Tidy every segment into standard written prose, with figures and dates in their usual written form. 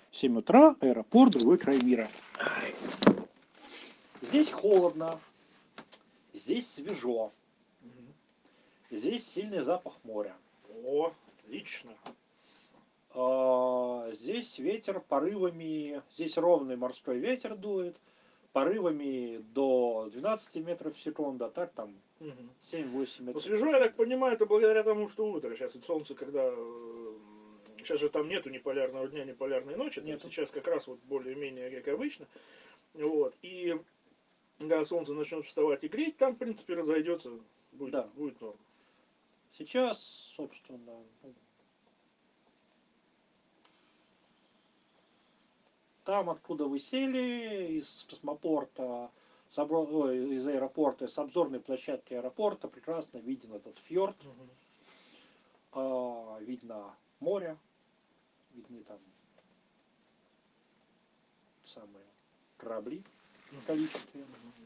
7 утра, аэропорт, другой край мира. Здесь холодно, здесь свежо, здесь сильный запах моря. О, отлично. Здесь ветер порывами, здесь ровный морской ветер дует, порывами до 12 метров в секунду, а так там 7-8 метров. Ну, свежо, я так понимаю, это благодаря тому, что утро. Сейчас и солнце, когда... Сейчас же там нету ни полярного дня, ни полярной ночи. Там сейчас как раз вот более-менее как обычно. Вот. И когда солнце начнет вставать и греть, там, в принципе, разойдется. Будет норм. Сейчас, собственно, там, откуда вы сели, из космопорта, из аэропорта, с обзорной площадки аэропорта, прекрасно виден этот фьорд. Видно море, видны там самые корабли в количестве.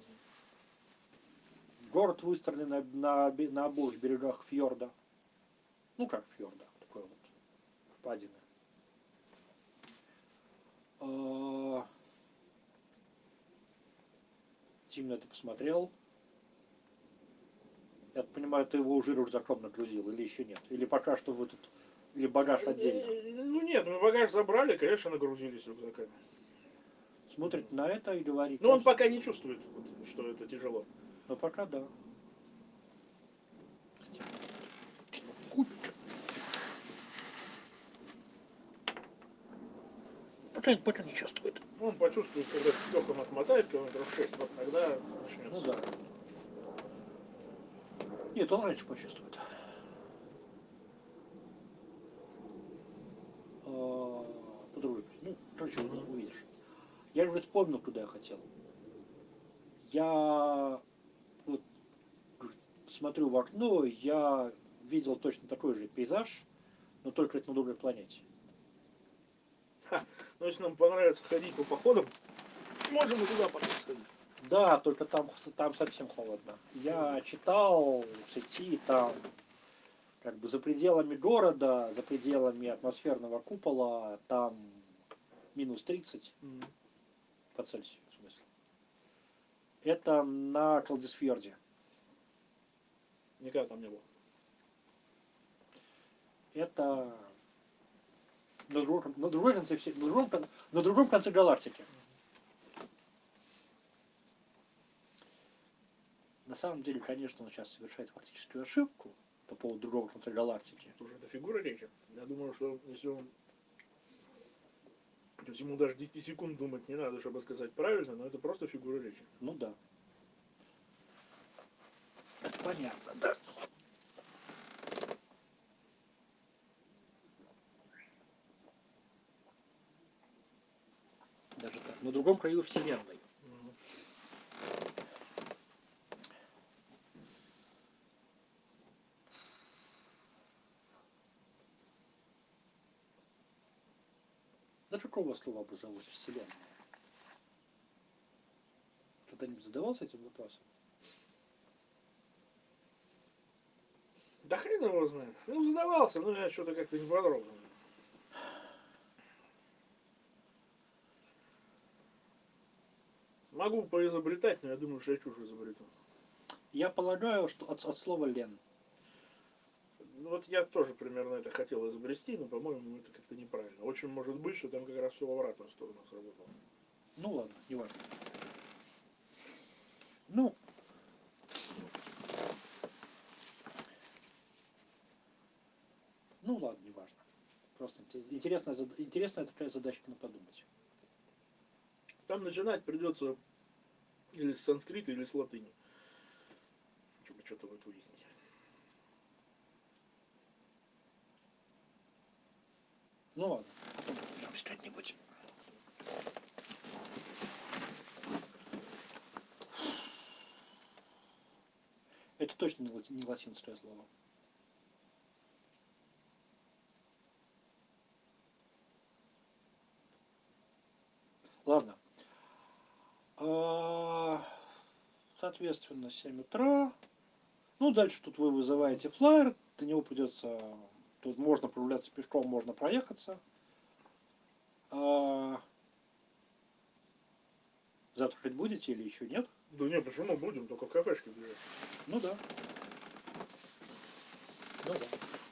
Город выстроен на обоих берегах фьорда. Ну как фьорда, такой вот впадины. Тим на это посмотрел. Я так понимаю, ты его уже рюкзаком нагрузил, или еще нет? Или пока что вы тут, или багаж отдельно? Ну нет, мы багаж забрали, конечно, нагрузились рюкзаками. Смотрит на это и говорит. Но он пока не чувствует, что это тяжело. Ну пока да. Пока не чувствует. Он почувствует, когда легком отмотает километров 6, вот тогда начнется. Ну да. Нет, он раньше почувствует. По-другому. Ну, короче, увидишь. Я уже вспомнил, куда я хотел. Я вот смотрю в окно, я видел точно такой же пейзаж, но только это на другой планете. Ну, если нам понравится ходить по походам, можем и туда потом сходить. Да, только там совсем холодно. Я читал в сети, там как бы за пределами города, за пределами атмосферного купола, там минус 30 по Цельсию, в смысле. Это на Калдисфьорде. Никогда там не был. Это на другом конце галактики. На самом деле, конечно, он сейчас совершает фактическую ошибку по поводу другого конца галактики. Слушай, это фигура речи. Я думаю, что если он... То есть ему даже 10 секунд думать не надо, чтобы сказать правильно, но это просто фигура речи. Ну да. Это понятно, да. Даже так. На другом краю Вселенной. Да какого слова образовалась Вселенная? Кто-нибудь задавался этим вопросом? Да хрен его знает. Ну, задавался, но я что-то как-то не подробно. Могу поизобретать, но я думаю, что я чушь изобрету. Я полагаю, что от слова «лен». Ну, вот я тоже примерно это хотел изобрести, но, по-моему, это как-то неправильно. Очень может быть, что там как раз все в обратную сторону сработало. Ну ладно, не важно. Ну, ладно, не важно. Просто интересная такая задачка на подумать. Там начинать придется или с санскрита, или с латыни. Чтобы что-то вот выяснить. Ну ладно, потом вернемся как-нибудь. Это точно не латинское слово. Ладно. Соответственно, 7 утра. Ну, дальше тут вы вызываете флайер. До него придется... Тут можно прогуляться пешком, можно проехаться. завтракать будете или еще нет? Да не, почему будем? Только в кафешке бежать. Ну да. Ну да.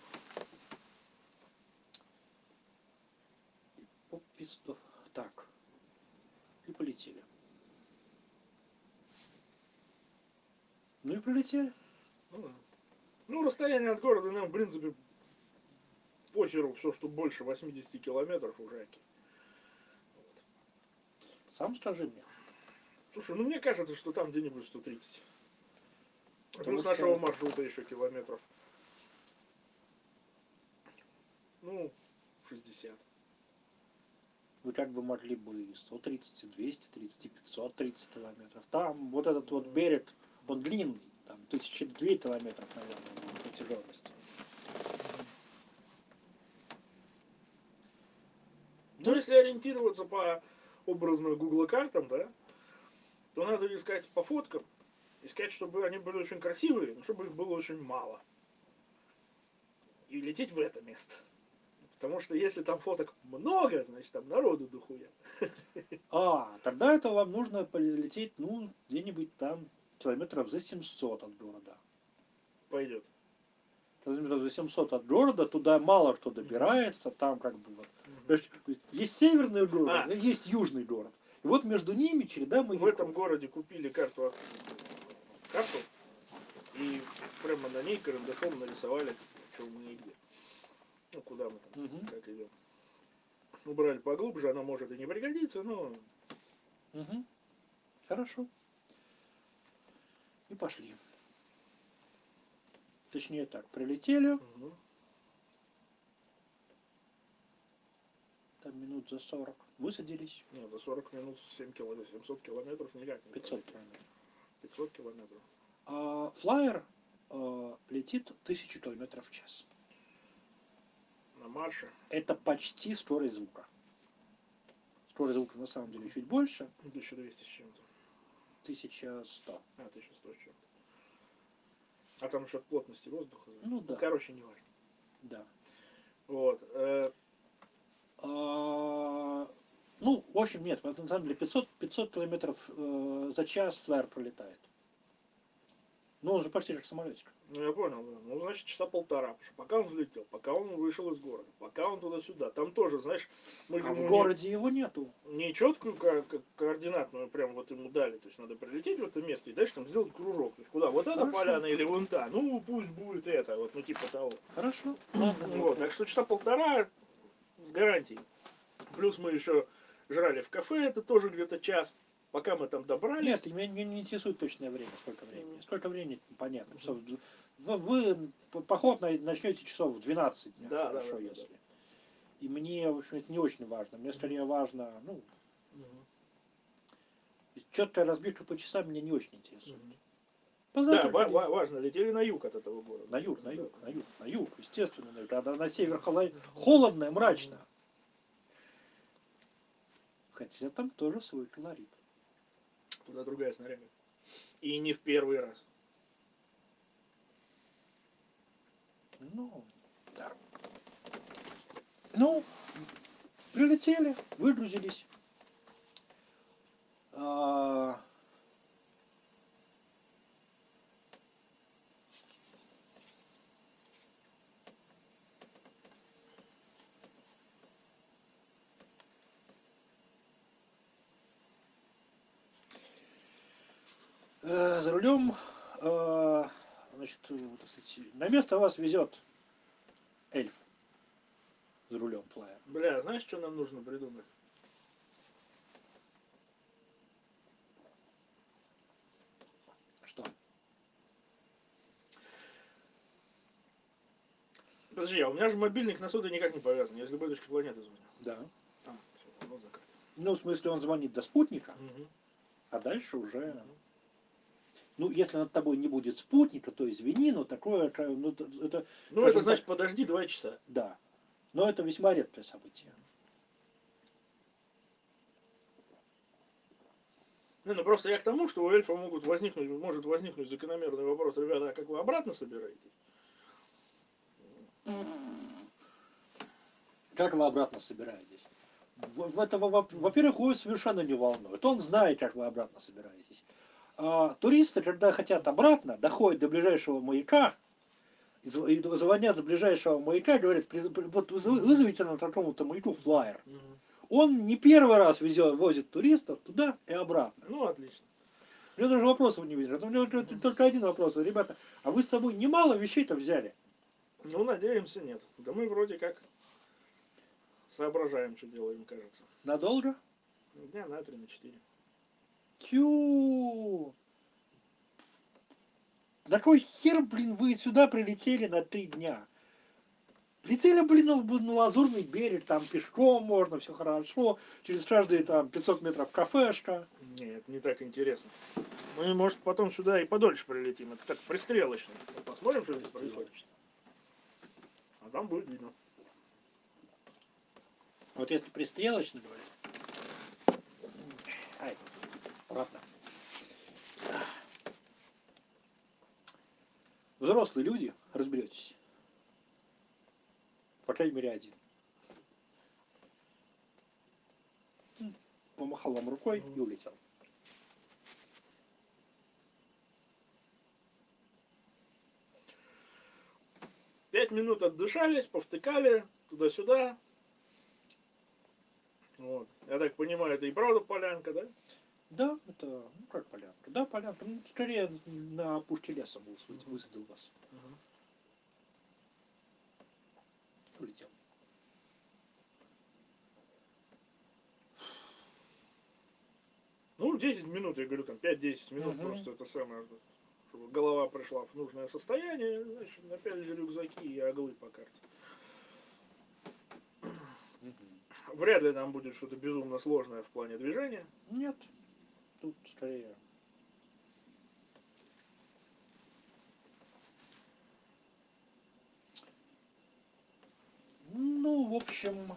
Попистов. Так. И полетели. Ну и прилетели. Ну, да. Ну, расстояние от города нам, в принципе, похеру, все, что больше 80 километров уже. Сам скажи мне. Слушай, ну мне кажется, что там где-нибудь 130. Потому Плюс что- нашего маршрута еще километров. Ну, 60. Вы как бы могли бы и 130, и 230, и 530 километров. Там вот этот вот берег, он длинный. Там 1002 километров, наверное, по протяженности. Ну, если ориентироваться по образно Google картам, да, то надо искать по фоткам, искать, чтобы они были очень красивые, но чтобы их было очень мало. И лететь в это место. Потому что если там фоток много, значит там народу дохуя. Тогда это вам нужно полететь, ну, где-нибудь там километров за 700 от города. Пойдет. Километров за 700 от города, туда мало кто добирается, там как бы вот. То есть северный город, есть южный город. И вот между ними череда В маяков. этом городе купили карту, и прямо на ней карандашом нарисовали, что мы и где. Ну, куда мы там, как идем. Убрали поглубже, она может и не пригодиться, но... Угу. Хорошо. И пошли. Точнее так, прилетели. Угу. Там минут за 40. Высадились. Нет, за 40 минут 700 километров никак не 500 пролететь. километров. 500 километров. Флайер летит 1000 километров в час. На марше. Это почти скорость звука. Скорость звука на самом деле чуть больше. 1200 с чем-то. 1100. 1100 с чем-то. А там еще от плотности воздуха. Ну да. Короче, не важно. Да. Вот. Ну, в общем, нет. На самом деле 500 километров за час флайер пролетает. Ну, он же почти как самолетик. Ну, я понял, да. Ну, значит, часа полтора. Потому что пока он взлетел, пока он вышел из города, пока он туда-сюда. Там тоже, знаешь, мы же А в ему городе его нету. не четкую координатную прям вот ему дали. То есть надо прилететь в это место и дальше там сделать кружок. То есть куда? Вот эта Хорошо. поляна или вон та? Ну, пусть будет это. Вот, ну, типа того. Хорошо. Ладно. Вот. Так что часа полтора с гарантией. Плюс мы еще жрали в кафе, это тоже где-то час. Пока мы там добрались. Нет, меня не интересует точное время, сколько времени. Сколько времени, понятно. Часов, вы поход начнете часов в 12 дня, Да, хорошо, да, если. И мне, в общем, это не очень важно. Мне скорее важно, ну, четкая разбивка по часам меня не очень интересует. Да, важно, летели на юг от этого города. На юг, естественно, на юг. А на север холодно и мрачно. Хотя там тоже свой колорит. Туда другая снаряга. И не в первый раз. Ну, да. Ну, прилетели, выгрузились. За рулем, значит, так сказать, на место вас везет эльф за рулем флайер. Бля, знаешь, что нам нужно придумать? Что? Подожди, а у меня же мобильник на сотовый никак не повязан. Я с любой точки планеты звоню. Да. Всё, вот закат. Ну, в смысле, он звонит до спутника, Мгм. а дальше уже... Ну, если над тобой не будет спутника, то извини, но такое... Ну, это, Ну, скажем это значит, так, подожди 2 часа. да. Но это весьма редкое событие. Не, ну просто я к тому, что у эльфа может возникнуть закономерный вопрос. Ребята, а как вы обратно собираетесь? Как вы обратно собираетесь? Во-первых, его совершенно не волнует. Он знает, как вы обратно собираетесь. А туристы, когда хотят обратно, доходят до ближайшего маяка, и звонят с ближайшего маяка, говорят, вот вызовите нам такому-то маяку флайер. Он не первый раз возит туристов туда и обратно. Ну, отлично. У него даже вопросов не видно. У него только один вопрос. Ребята, а вы с собой немало вещей-то взяли? Ну, надеемся, нет. Да мы вроде как соображаем, что делаем, кажется. Надолго? Дня на 3, на 4. Тю. На кой хер, блин, вы сюда прилетели на 3 дня? Летели, блин, на Лазурный берег, там пешком можно, все хорошо. Через каждые там 500 метров кафешка. Нет, не так интересно. Мы, может, потом сюда и подольше прилетим. Это так пристрелочно. Вот посмотрим, что здесь происходит. А там будет видно. Вот если пристрелочно говорить. Ай, ладно. Взрослые люди, разберетесь. По крайней мере, один. Помахал вам рукой и улетел. Пять минут отдышались, повтыкали туда-сюда. Вот. Я так понимаю, это и правда полянка, да? Да, это, ну как полянка? Да, полянка. Ну, скорее на опушке леса высадил вас. Улетел. Ну, 10 минут, я говорю, там 5-10 минут просто это самое, чтобы голова пришла в нужное состояние, значит, опять же рюкзаки и оглы по карте. Вряд ли там будет что-то безумно сложное в плане движения. Нет, тут скорее. Ну, в общем...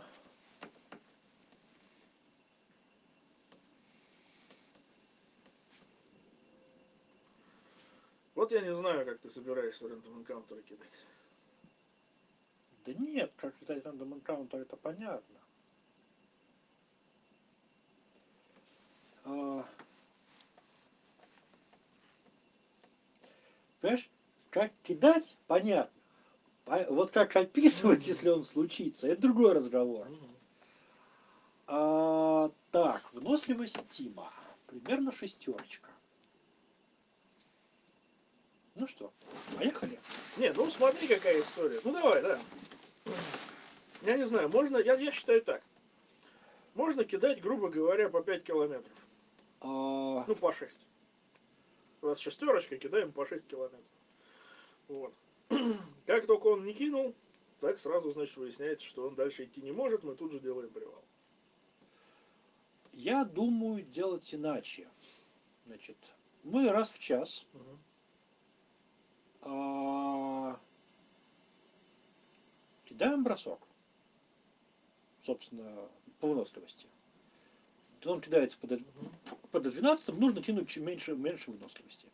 Вот я не знаю, как ты собираешься Random Encounter кидать. Да нет, как кидать Random Encounter, это понятно. Понимаешь, как кидать, понятно. Вот как описывать, если он случится, это другой разговор. Так, выносливость Тима. Примерно 6. Ну что, поехали? Не, ну смотри, какая история. Ну давай, да. Я не знаю, можно, я считаю так. Можно кидать, грубо говоря, по 5 километров. Ну, по 6. У нас 6, кидаем по 6 километров. Вот. Как только он не кинул, так сразу, значит, выясняется, что он дальше идти не может, мы тут же делаем привал. Я думаю делать иначе. Значит, мы раз в час кидаем бросок. Собственно, по выносливости. Он кидается под 12, нужно тянуть чем меньше выносливости.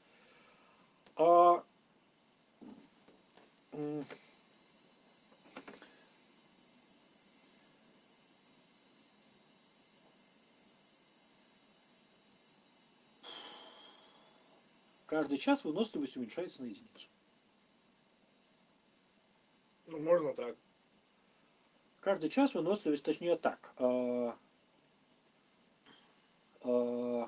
Каждый час выносливость уменьшается на 1. Ну, можно так. Каждый час выносливость, точнее так. Ну,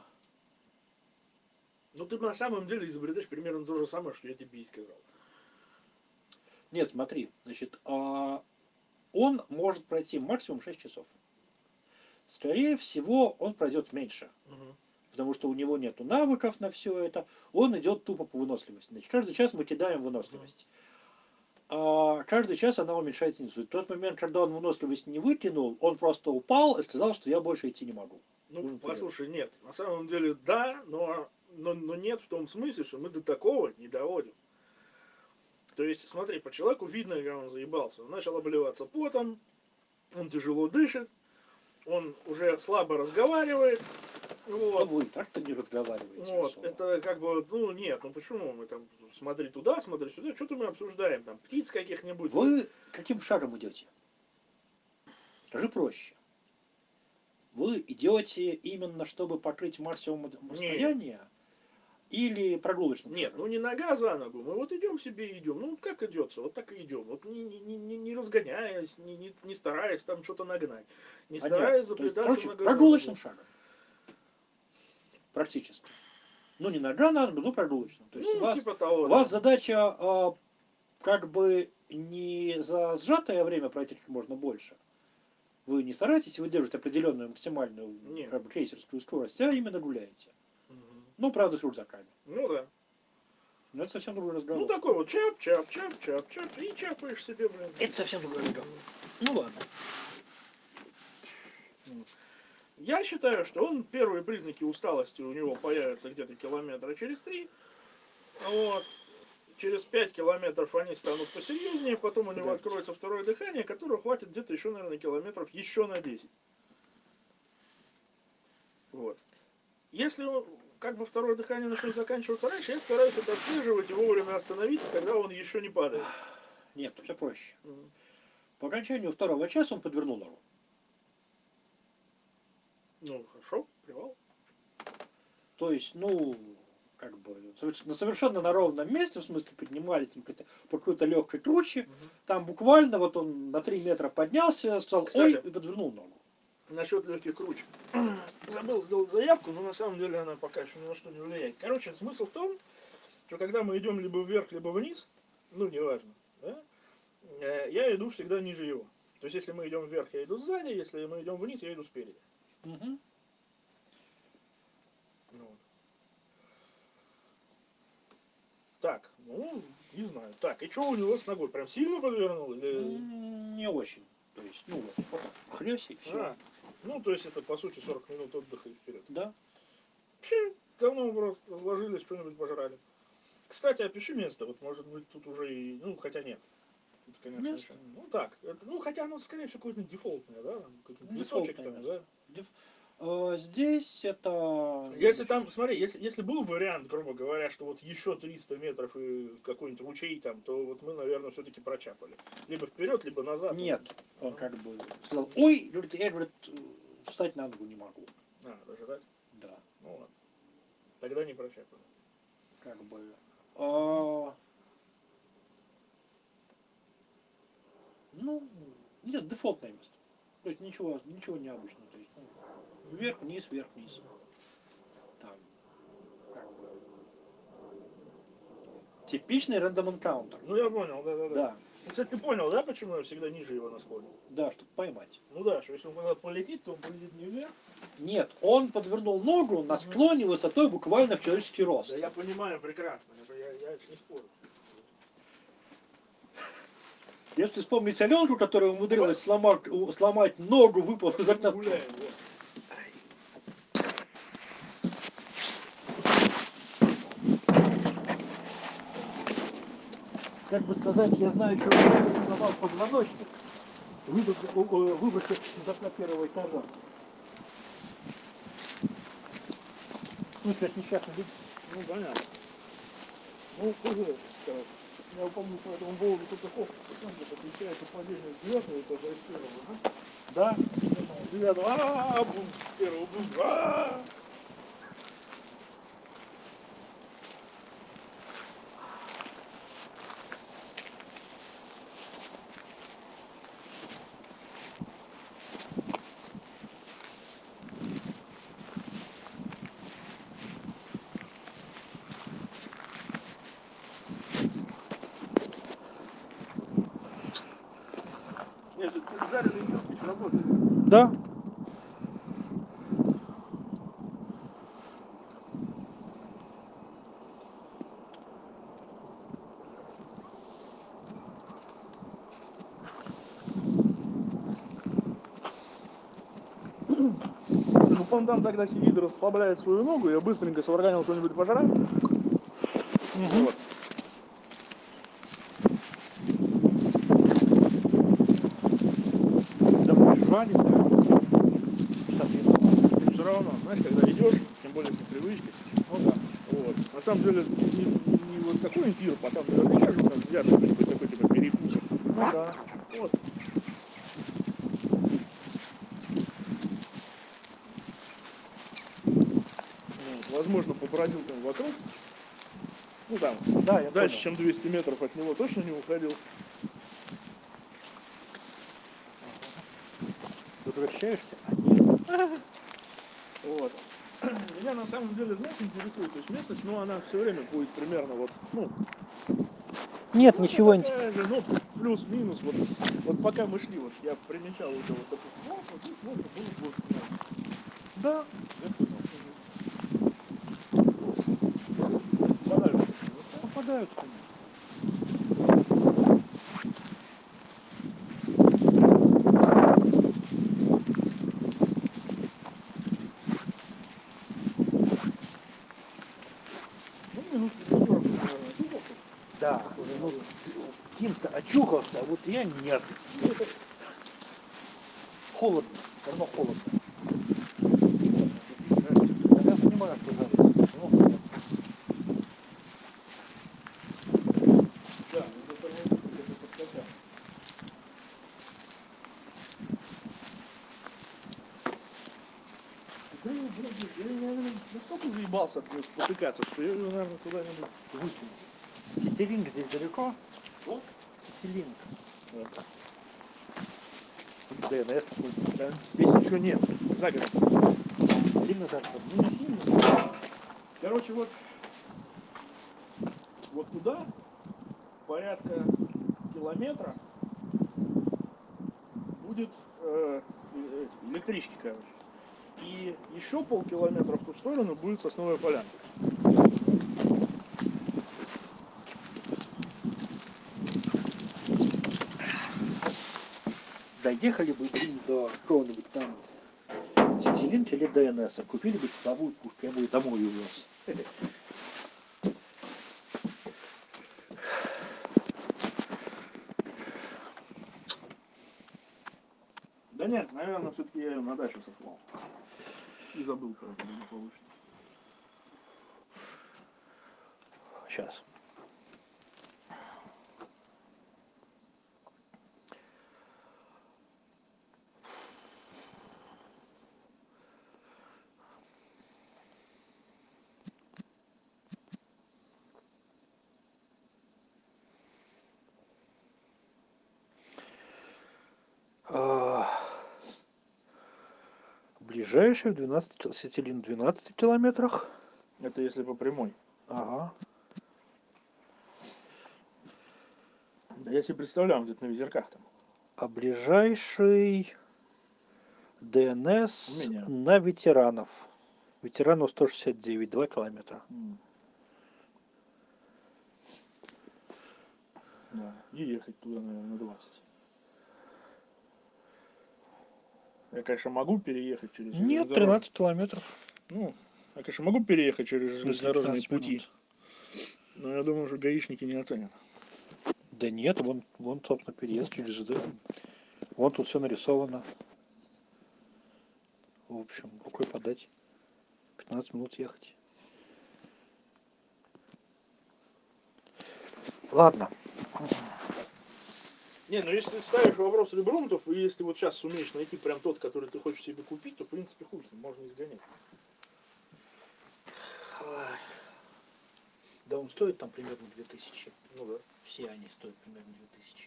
ты на самом деле изобретаешь примерно то же самое, что я тебе и сказал. Нет, смотри, значит, он может пройти максимум 6 часов. Скорее всего, он пройдет меньше. Потому что у него нет навыков на все это. Он идет тупо по выносливости. Значит, каждый час мы кидаем выносливость. Каждый час она уменьшается. В тот момент, когда он выносливость не вытянул, он просто упал и сказал, что я больше идти не могу. Ну, послушай, нет. На самом деле, да, но нет в том смысле, что мы до такого не доводим. То есть, смотри, по человеку видно, как он заебался. Он начал обливаться потом, он тяжело дышит, он уже слабо разговаривает. Вот. А вы так-то не разговариваете. Вот, особо. это как бы, ну нет, ну почему мы там смотри туда, смотри сюда, что-то мы обсуждаем, там птиц каких-нибудь. Вы каким шагом идете? Скажи проще. вы идете именно чтобы покрыть максимум расстояния или прогулочным Нет, шагом? ну не нога за ногу. Мы вот идем себе и идем. Ну вот как идется, вот так и идем. Вот не разгоняясь, не стараясь там что-то нагнать. Не стараясь То есть, заплетаться короче, нога за прогулочным ногу. шагом. Практически. Ну, не нога на ногу, но прогулочным. То есть Ну, у вас, типа того, у вас да. задача как бы не за сжатое время пройти как можно больше. Вы не стараетесь выдерживать определенную максимальную Нет. как бы, крейсерскую скорость, а именно гуляете. Мгм. Ну, правда, с рюкзаками. Ну да. Но это совсем другой разговор. Ну такой вот чап, и чапаешь себе, блин. Это совсем другой разговор. Ну ладно. Я считаю, что он первые признаки усталости у него появятся где-то километра через 3. Вот. Через 5 километров они станут посерьезнее, потом у него Да. откроется второе дыхание, которого хватит где-то еще, наверное, километров еще на 10. Вот. Если он, как бы второе дыхание начнет заканчиваться раньше, я стараюсь это отслеживать и вовремя остановиться, когда он еще не падает. Нет, все проще. Мгм. По окончанию второго часа он подвернул ногу. Ну, хорошо, привал. То есть, ну, как бы, совершенно на ровном месте, в смысле, поднимались по какой-то легкой круче, там буквально вот он на 3 метра поднялся, сказал, Кстати, ой, и подвернул ногу. Насчет легких круч. Забыл сделать заявку, но на самом деле она пока еще ни на что не влияет. Короче, смысл в том, что когда мы идем либо вверх, либо вниз, ну, неважно, да, я иду всегда ниже его. То есть, если мы идем вверх, я иду сзади, если мы идем вниз, я иду спереди. Угу. Ну, вот. Так, ну, не знаю. Так, и что у него с ногой? Прям сильно подвернул? Или... Не очень. То есть, ну, вот так, хрясь и все. А, ну, то есть, это, по сути, 40 минут отдыха и вперед. Да. Давно мы просто разложились, что-нибудь пожрали. Кстати, опиши место. Вот, может быть, тут уже и... Ну, хотя нет. Тут, конечно, Место? еще... Ну, так. Это, ну, хотя оно, скорее всего, какое-то дефолтное, да? Какой-то лесочек Дефолтное там, место. да? Здесь это... Если там, смотри, если был вариант, грубо говоря, что вот еще 300 метров и какой-нибудь ручей там, то вот мы, наверное, все-таки прочапали. Либо вперед, либо назад. Нет, он как бы сказал, ой, говорит, я, говорит, встать на ногу не могу. А, даже так? Да, Ну ладно. Тогда не прочапали. как бы... Ну, нет, дефолтное место. То есть ничего необычного. То есть, ну, вверх, вниз, там, как бы... Типичный рандом энкаунтер. Ну я понял, да. Да, Кстати, ты понял, да, почему я всегда ниже его на склоне? да, чтобы поймать. Ну да, что если он куда-то полетит, то он полетит не вверх. Нет, он подвернул ногу на склоне высотой буквально в человеческий рост. Да я понимаю прекрасно, я не спорю. Если вспомнить Аленку, которая умудрилась сломать ногу, выпав из окна. Гуляем, вот. Как бы сказать, я знаю, что он сломал позвоночник, выбросив из окна первого этажа. Ну, сейчас несчастный вид. Ну, понятно. Ну, тоже, я помню, по этому поводу только где-то отличается падение с 9 этажа и с первого, да? Да. С 9 бум, с первого бум, Нет, это жареный кирпич работает. Да. Ну, он там тогда сидит, расслабляет свою ногу, я быстренько сварганил что-нибудь пожрать. Вот. Домой жали. Ты все равно, знаешь, когда идешь, тем более с непривычкой, Ну да. вот. На самом деле, не вот такой эфир, а там наверняка же там взяли какой-то такой типа перекусик. Ну да. Вот. возможно, побродил там вокруг. Ну там, Да, я дальше, понял. чем 200 метров от него точно не уходил. Возвращаешься? Вот. Меня на самом деле, знаешь, интересует, то есть местность, но она все время будет примерно вот, ну, Нет, ну, ничего не... такая же, ну, плюс-минус, вот пока мы шли, вот я примечал уже вот такой флаг, вот здесь можно было больше. Да. Я понял. Банально. Попадают, конечно. Ну, минут через 40, наверное, тупо. Да, уже, ну, Тим-то очухался, а вот я нет. Холодно, все равно холодно. Я понимаю, что жарко. Все равно холодно. Да, это тормозит, это подкачал. Блин, я, наверное, настолько заебался от него спотыкаться, что я его, наверное, куда-нибудь выкину. Киселинг здесь далеко? Вот. Киселинг. Это. ДНС какой-то. Да, здесь ничего нет, за городом. Сильно жарко? Ну, не сильно. Короче, вот туда порядка километра будет электрички, короче. И еще полкилометра в ту сторону будет сосновая полянка. Доехали бы, блин, до какого-нибудь там Сицилинг или ДНС, купили бы тепловую пушку, я бы ее домой увез. Да нет, наверное, все-таки я ее на дачу сослал. И забыл про это благополучно. Сейчас. Ближайший в 12, Сицилин в 12 километрах. Это если по прямой. Ага. Да я себе представляю, где-то на ветерках там. А ближайший ДНС У меня. на ветеранов. Ветеранов 169, 2 километра. Да. И ехать туда, наверное, на 20. Я, конечно, могу переехать через Нет, железнодорожные- 13 километров. Ну, я, конечно, могу переехать через железнодорожные 15 пути. минут. Но я думаю, что гаишники не оценят. Да нет, вон, собственно, переезд через ЖД. Вон тут все нарисовано. В общем, рукой подать. 15 минут ехать. Ладно. Не, ну если ты ставишь вопрос ребрунтов, и если ты вот сейчас сумеешь найти прям тот, который ты хочешь себе купить, то в принципе хуй с ним, можно изгонять. Да он стоит там примерно 2000. Ну да. Все они стоят примерно 2000.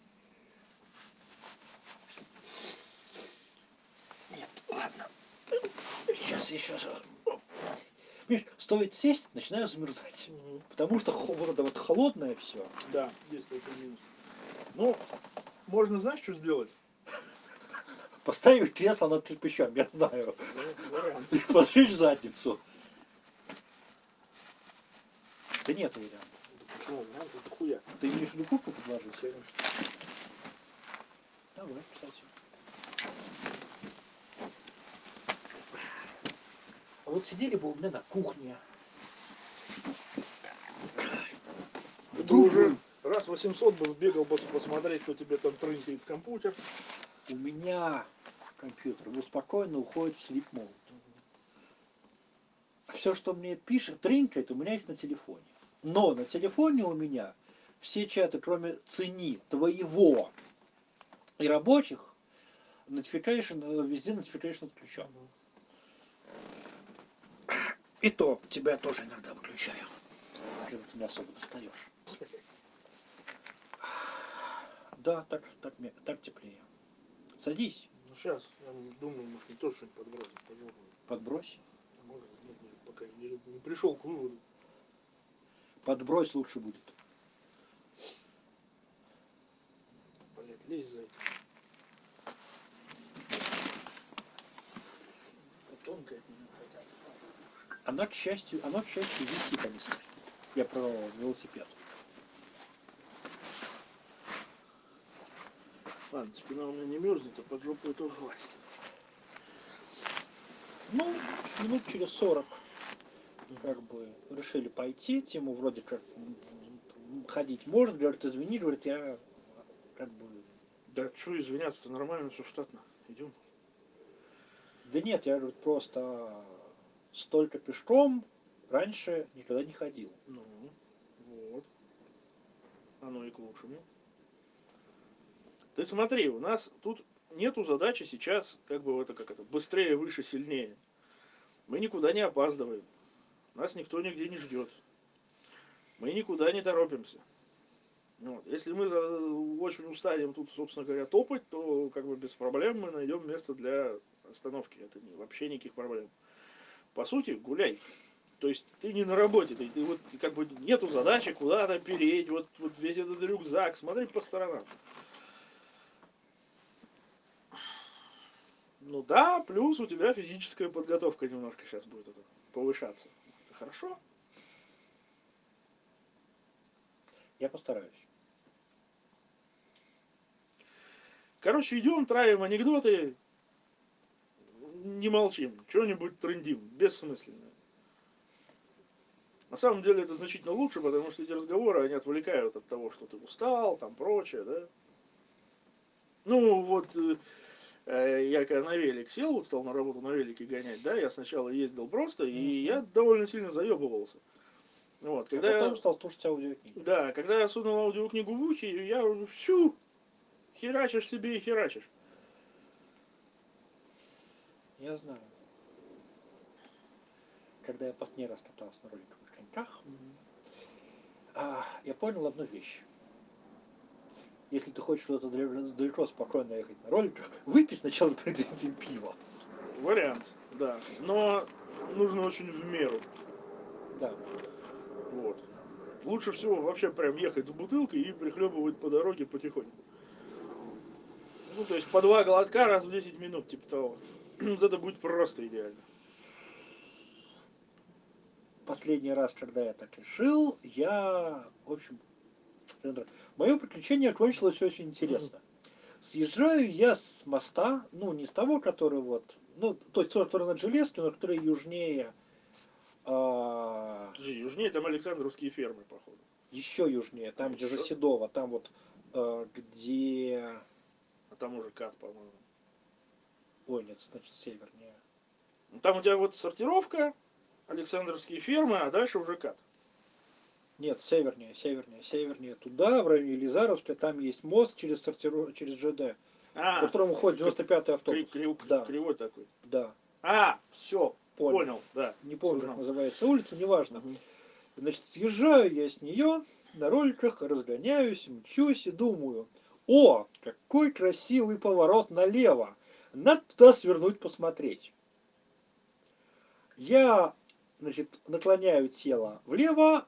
Нет, ладно. Сейчас еще... Видишь, стоит сесть, начинаю замерзать. Потому что вот это вот холодное все. Да, есть такой минус. Ну, можно, знаешь, что сделать? Поставить кресло над кирпичом, я знаю. Ну, вариант. И подшить задницу. Да нет вариантов. Почему? Вариант это хуя. Ты имеешь в виду куртку предложить? Давай, кстати. А вот сидели бы у меня на кухне. Ты уже раз 800 бы сбегал бы посмотреть, что тебе там трынкает в компьютер. У меня компьютер спокойно уходит в sleep mode. Все, что мне пишет, тринкает, у меня есть на телефоне. Но на телефоне у меня все чаты, кроме цени твоего и рабочих, notification, везде notification отключен. И то тебя тоже иногда выключаю. Когда ты не особо достаешь. Да, так теплее. Садись, Ну сейчас, я думаю, может, мне тоже что-нибудь подбросить, попробую. подбрось. А может, нет, пока не пришел к выводу. Подбрось лучше будет. Блять, лезь за этим. Тонкая от меня хотя бы. Она, к счастью, висит, а не стоит. Я про велосипед. Ладно, спина у меня не мерзнет, а под жопу тоже хватит. Ну, минут через 40 как бы решили пойти. Тему вроде как ходить может. Говорит, извини, говорит, я как бы... Да что извиняться-то, нормально, все штатно. Идем. Да нет, я говорит, просто столько пешком раньше никогда не ходил. Ну, вот. Оно и к лучшему. Ты смотри, у нас тут нету задачи сейчас, как бы это, как это, быстрее, выше, сильнее. Мы никуда не опаздываем. Нас никто нигде не ждет. Мы никуда не торопимся. Вот. Если мы очень устанем тут, собственно говоря, топать, то как бы без проблем мы найдем место для остановки. Это вообще никаких проблем. По сути, гуляй. То есть ты не на работе, ты вот как бы нету задачи куда-то переть, вот весь этот рюкзак, смотри по сторонам. Ну да, плюс у тебя физическая подготовка немножко сейчас будет повышаться. Это хорошо? Я постараюсь. Короче, идем, травим анекдоты, не молчим, что-нибудь трындим, бессмысленно. На самом деле это значительно лучше, потому что эти разговоры, они отвлекают от того, что ты устал, там прочее, да. Ну вот, я когда на велик сел, вот стал на работу на велике гонять, да, я сначала ездил просто, и я довольно сильно заебывался. Вот, когда потом стал слушать аудиокнигу. Да, когда я сунул аудиокнигу в ухи, я всю херачишь себе и херачишь. Я знаю. Когда я последний раз катался на роликовых коньках, я понял одну вещь. Если ты хочешь что-то далеко спокойно ехать на роликах, выпей сначала перед этим пиво. Вариант, да. Но нужно очень в меру. Да. Вот. Лучше всего вообще прям ехать с бутылкой и прихлебывать по дороге потихоньку. Ну, то есть по 2 глотка раз в 10 минут, типа того. Это будет просто идеально. Последний раз, когда я так решил, в общем, мое приключение кончилось очень интересно. Съезжаю я с моста, ну, не с того, который вот, ну, то есть, который над Железкой, но который южнее, Южнее там Александровские фермы, походу. еще южнее, там, где Еще? Заседово, там вот, где... А там уже кат, по-моему. Ой, нет, значит, севернее. Там у тебя вот сортировка, Александровские фермы, а дальше уже кат. Нет, севернее туда, в районе Елизаровска, там есть мост через ЖД, по которому ходит 95-й автобус. Да, Кривой такой. да. Все, понял, да. Не помню, Сознал. как называется улица, неважно. Мгм. Значит, съезжаю я с нее на роликах, разгоняюсь, мчусь и думаю, о, какой красивый поворот налево, надо туда свернуть посмотреть. Я, значит, наклоняю тело влево,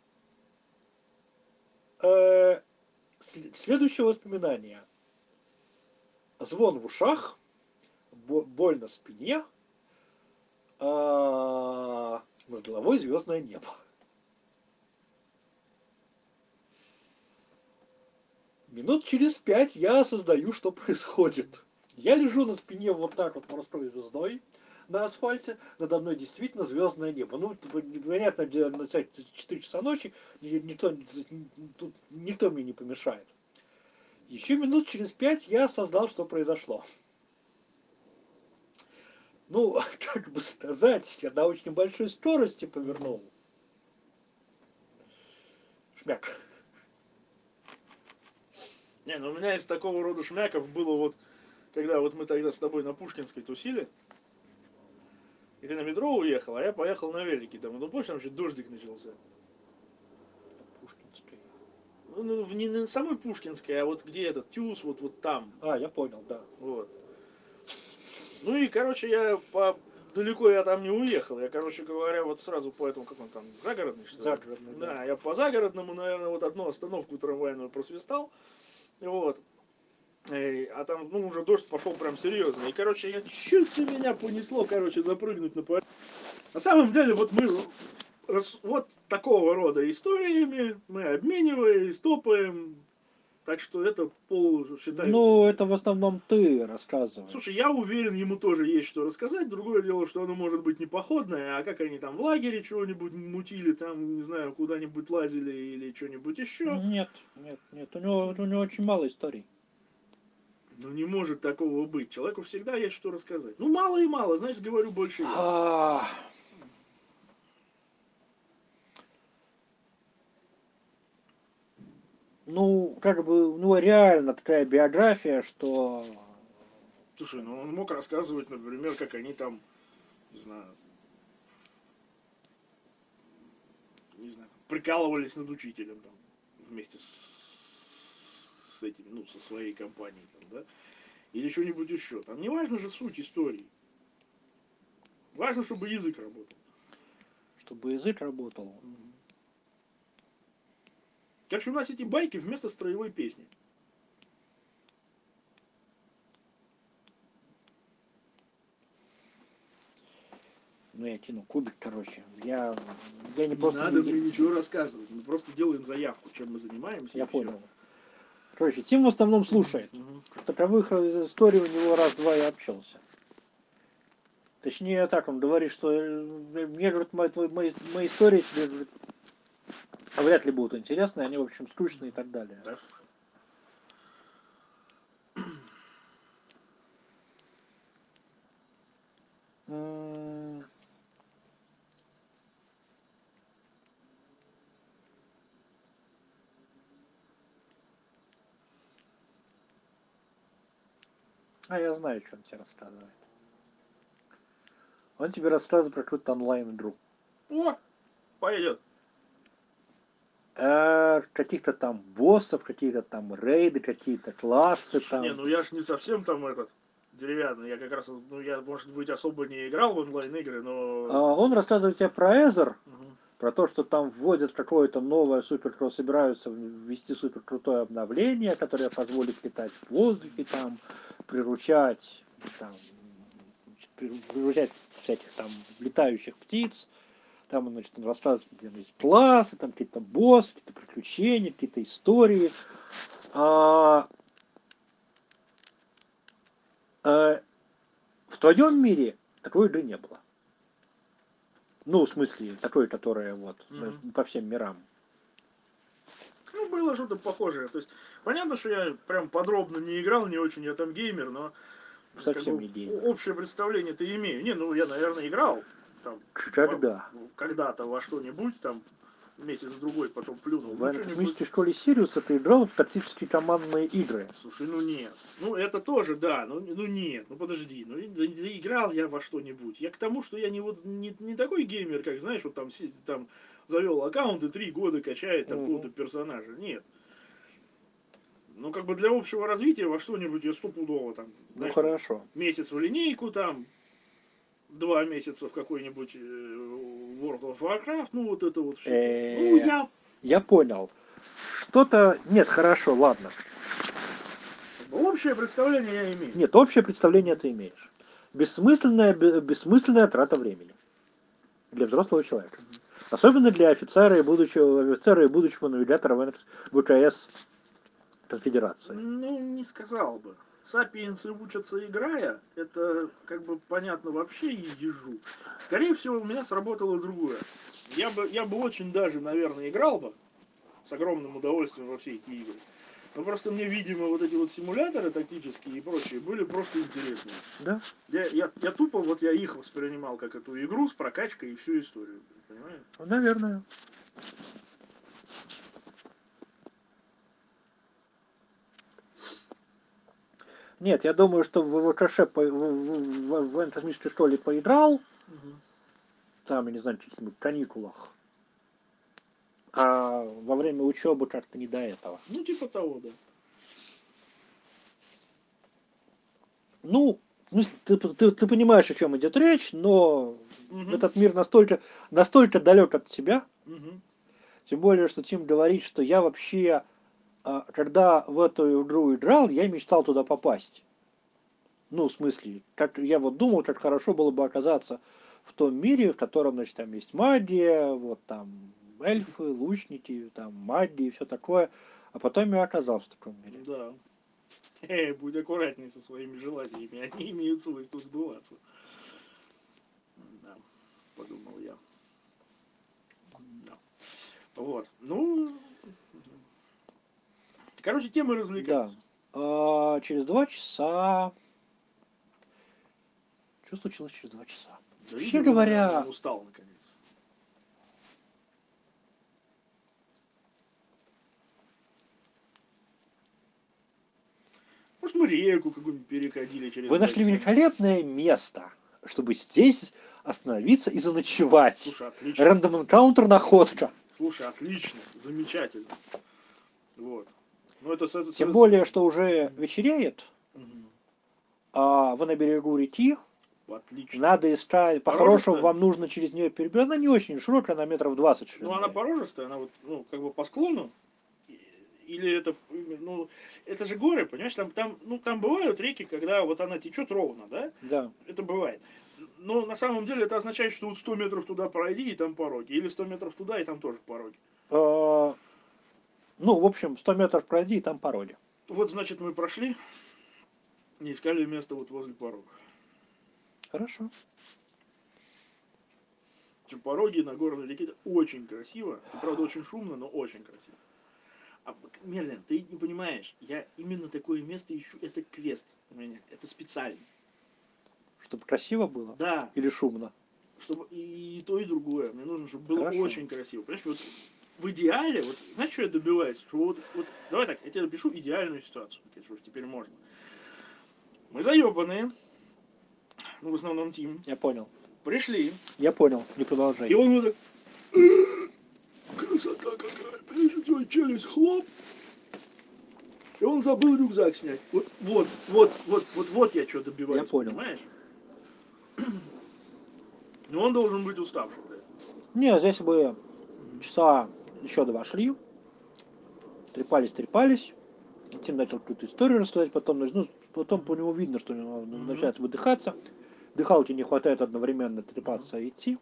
следующее воспоминание. Звон в ушах, боль на спине, над головой звездное небо. Минут через 5 я осознаю, что происходит. Я лежу на спине вот так вот морской звездой на асфальте, надо мной действительно звездное небо. Ну, понятно, где на 4 часа ночи тут никто мне не помешает. Еще минут через 5 я осознал, что произошло. Ну, как бы сказать, я на очень большой скорости повернул. Шмяк. Не, ну у меня из такого рода шмяков было вот, когда вот мы тогда с тобой на Пушкинской тусили, И ты на метро уехал, а я поехал на велике. Там, ну помнишь, там еще дождик начался. Пушкинской. Ну, не на самой Пушкинской, а вот где этот Тюз, вот там. А, я понял, да. Вот. Ну и, короче, далеко я там не уехал. Я, короче говоря, вот сразу по этому, как он там, загородный, что ли? Загородный, да. Да, я по загородному, наверное, вот одну остановку трамвайную просвистал. Вот. А там, ну, уже дождь пошел прям серьезно. И, короче, я чуть меня понесло, короче, запрыгнуть на порядок. На самом деле, вот мы вот такого рода историями мы обмениваемся, топаем. Так что это считай... Ну, это в основном ты рассказываешь. Слушай, я уверен, ему тоже есть что рассказать. Другое дело, что оно может быть не походное, а как они там в лагере чего-нибудь мутили, там, не знаю, куда-нибудь лазили или что-нибудь еще. Нет. У него очень мало историй. Ну не может такого быть. Человеку всегда есть что рассказать. Ну мало и мало, значит, говорю больше я. Ну, как бы, у него реально такая биография, что... Слушай, ну он мог рассказывать, например, как они там, не знаю, прикалывались над учителем там, вместе с этими, ну, со своей компанией, там, да, или что-нибудь еще. Там не важно же суть истории. Важно, чтобы язык работал. Чтобы язык работал. Короче, у нас эти байки вместо строевой песни. Ну, я тяну кубик, короче. Я не Не просто... надо мне ничего рассказывать. Мы просто делаем заявку, чем мы занимаемся. Я понял. Короче, Тим в основном слушает. В таковых историй у него раз-два я общался. Точнее, так он говорит, что мне, говорит, мои истории тебе, говорит, вряд ли будут интересны, они, в общем, скучные и так далее. Да. А я знаю, что он тебе рассказывает. Он тебе рассказывает про какую-то онлайн-игру. О, пойдет. Каких-то там боссов, какие-то там рейды, какие-то классы там. Не, ну я ж не совсем там этот деревянный. Я как раз, ну я, может быть, особо не играл в онлайн-игры, но... Он рассказывает тебе про Эзер, Угу. про то, что там вводят какое-то новое собираются ввести суперкрутое обновление, которое позволит летать в воздухе, там, приручать всяких там летающих птиц. Там, значит, он рассказывает, где есть классы, там какие-то боссы, какие-то приключения, какие-то истории. В твоем мире такой игры не было. Ну, в смысле, такой, которая вот по всем мирам. Ну, было что-то похожее. То есть, понятно, что я прям подробно не играл, не очень я там геймер, но Совсем не геймер. общее представление-то имею. Не, ну я, наверное, играл там, Когда? когда-то во что-нибудь, там, месяц-другой, потом плюнул. В анатомической школе Сириуса ты играл в тактические командные игры. Слушай, ну нет. Ну это тоже, да, ну нет, ну подожди. Ну да играл я во что-нибудь. Я к тому, что я не такой геймер, как, знаешь, вот там завел аккаунт и 3 года качает там какого-то персонажа. Нет. Ну, как бы для общего развития во что-нибудь я стопудово там. Знаешь, ну, хорошо. Месяц в линейку, там, 2 месяца в какой-нибудь World of Warcraft, ну, вот это вот все. Ну, Я понял. Что-то... Нет, хорошо, ладно. Общее представление я имею. Нет, общее представление ты имеешь. Бессмысленная трата времени. Для взрослого человека. Особенно для офицера и будущего навигатора ВКС Конфедерации. Ну, не сказал бы. Сапиенсы учатся играя, это как бы понятно вообще и ежу. Скорее всего, у меня сработало другое. Я бы очень даже, наверное, играл бы с огромным удовольствием во все эти игры. Но просто мне, видимо, вот эти вот симуляторы тактические и прочие были просто интересные. Да? Я тупо, вот я их воспринимал как эту игру с прокачкой и всю историю. Понимаете? Наверное. Нет, я думаю, что в ВКШ в анатомической школе поиграл, там, я не знаю, каких-нибудь каникулах. А во время учебы как-то не до этого. Ну, типа того, да. Ну, ты понимаешь, о чем идет речь, но Мгм. этот мир настолько далек от тебя, Мгм. тем более, что Тим говорит, что я вообще, когда в эту игру играл, я мечтал туда попасть. Ну, в смысле, как я вот думал, как хорошо было бы оказаться в том мире, в котором, значит, там есть магия, вот там эльфы, лучники, там магия и все такое. А потом я оказался в таком мире. Да. Будь аккуратней со своими желаниями, они имеют свойство сбываться. Да, подумал я. Да. Вот. Ну, короче, темы Да. развлекаются. Через 2 часа... Что случилось через 2 часа? Да, Вообще видимо, говоря... он устал наконец. Может, мы реку какую-нибудь переходили через Вы 2 нашли часа. великолепное место, чтобы здесь остановиться и заночевать. Слушай, отлично. Рандом энкаунтер находка. Слушай, отлично, замечательно. Вот. Ну, это Тем более, что уже вечереет, Мгм. а вы на берегу реки, Отлично. надо искать, по-хорошему Порожистая? вам нужно через нее перебирать. Она не очень широкая, она метров 20 Ну, шириной. она порожистая, она вот, ну, как бы по склону. Или это, ну, это же горы, понимаешь, там бывают реки, когда вот она течет ровно, да? Да. Это бывает. Но на самом деле это означает, что вот 100 метров туда пройди, и там пороги. Или 100 метров туда, и там тоже пороги. Ну, в общем, 100 метров пройди, и там пароли. Вот, значит, мы прошли и искали место вот возле порога. Хорошо. Пороги на горной реке, это очень красиво. Это, правда, очень шумно, но очень красиво. А, Мерлин, ты не понимаешь, я именно такое место ищу, это квест у меня, это специально. Чтобы красиво было? Да, Или шумно? чтобы и то, и другое. Мне нужно, чтобы было Хорошо. очень красиво. Понимаешь, вот в идеале, вот знаешь, что я добиваюсь? Что вот, давай так, я тебе напишу идеальную ситуацию, что теперь можно. Мы заебанные, ну, в основном Тим, Я понял. пришли, Я понял. Не продолжай. и он вот так, красота какая, понимаешь, твой челюсть, хлоп, и он забыл рюкзак снять. Вот я что добиваюсь, Я понял. понимаешь? Но он должен быть уставший. Да. Не, здесь бы часа еще 2 шли, трепались. Тим начал какую-то историю рассказать, потом по нему видно, что он начинает выдыхаться. Дыхалки не хватает одновременно трепаться и идти.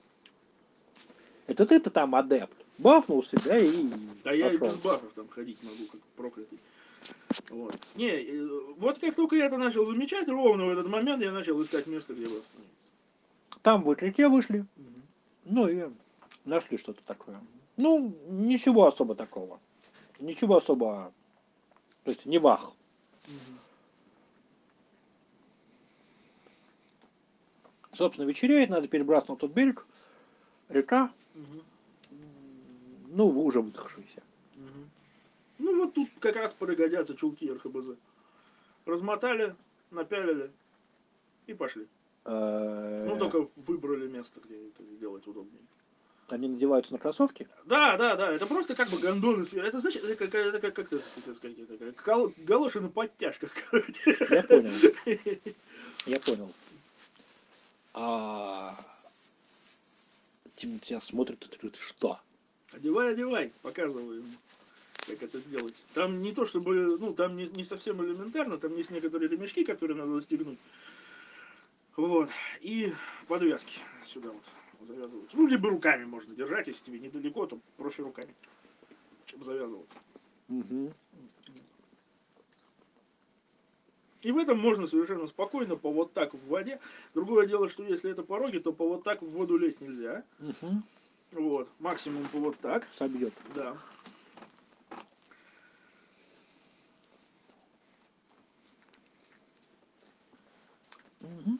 Это ты-то там адепт. Бафнул себя и Да я и пошел. без бафов там ходить могу, как проклятый. Вот. Вот как только я это начал замечать, ровно в этот момент я начал искать место, где восстановиться. Там в реке вышли, ну и нашли что-то такое. Ну, ничего особо такого. Ничего особо, то есть не вах. Собственно, вечереет, надо перебраться на тот берег. Река, ну, вы уже выдохшиеся. Ну вот тут как раз пригодятся чулки РХБЗ. Размотали, напялили и пошли. Ну только выбрали место, где это сделать удобнее. Они надеваются на кроссовки. Да, это просто как бы гондоны сверху. Это значит, это как сказать, галоши на подтяжках, короче. Я понял. Я понял. Тим тебя смотрит и говорит, что? Одевай, показываю ему, как это сделать. Там не то чтобы, ну, там не совсем элементарно, там есть некоторые ремешки, которые надо застегнуть. Вот. И подвязки сюда вот завязываются. Ну, либо руками можно держать, если тебе недалеко, то проще руками, чем завязываться. Угу. И в этом можно совершенно спокойно по вот так в воде. Другое дело, что если это пороги, то по вот так в воду лезть нельзя. Угу. Вот. Максимум по вот так. Собьет. Да. Угу.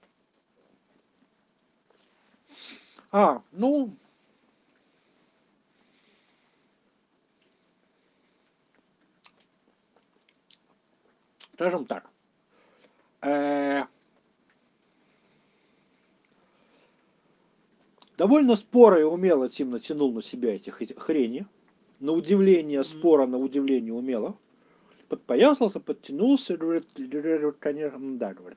Ну, скажем так, довольно споро и умело Тим натянул на себя эти хрени. На удивление споро, на удивление умело. Подпоясался, подтянулся, говорит, конечно, да, говорит.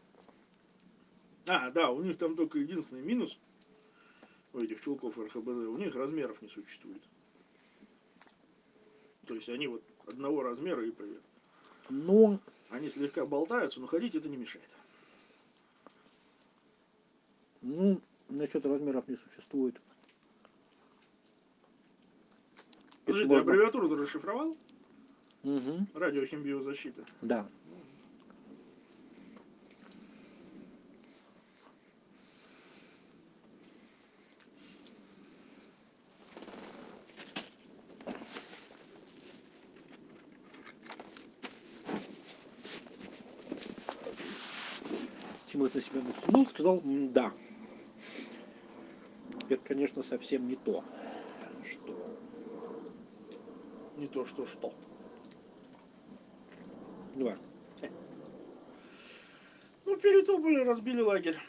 Да, у них там только единственный минус у этих чулков РХБЗ, у них размеров не существует. То есть они вот одного размера и привет. Ну, они слегка болтаются, но ходить это не мешает. Ну, насчет размеров не существует. Подожди, ты аббревиатуру ты расшифровал? Угу. Радиохимбиозащита. Да. Тимур на себя натянул, сказал, да. Это, конечно, совсем не то, что... Не то, что. Не важно. Ну, перетопали, разбили лагерь.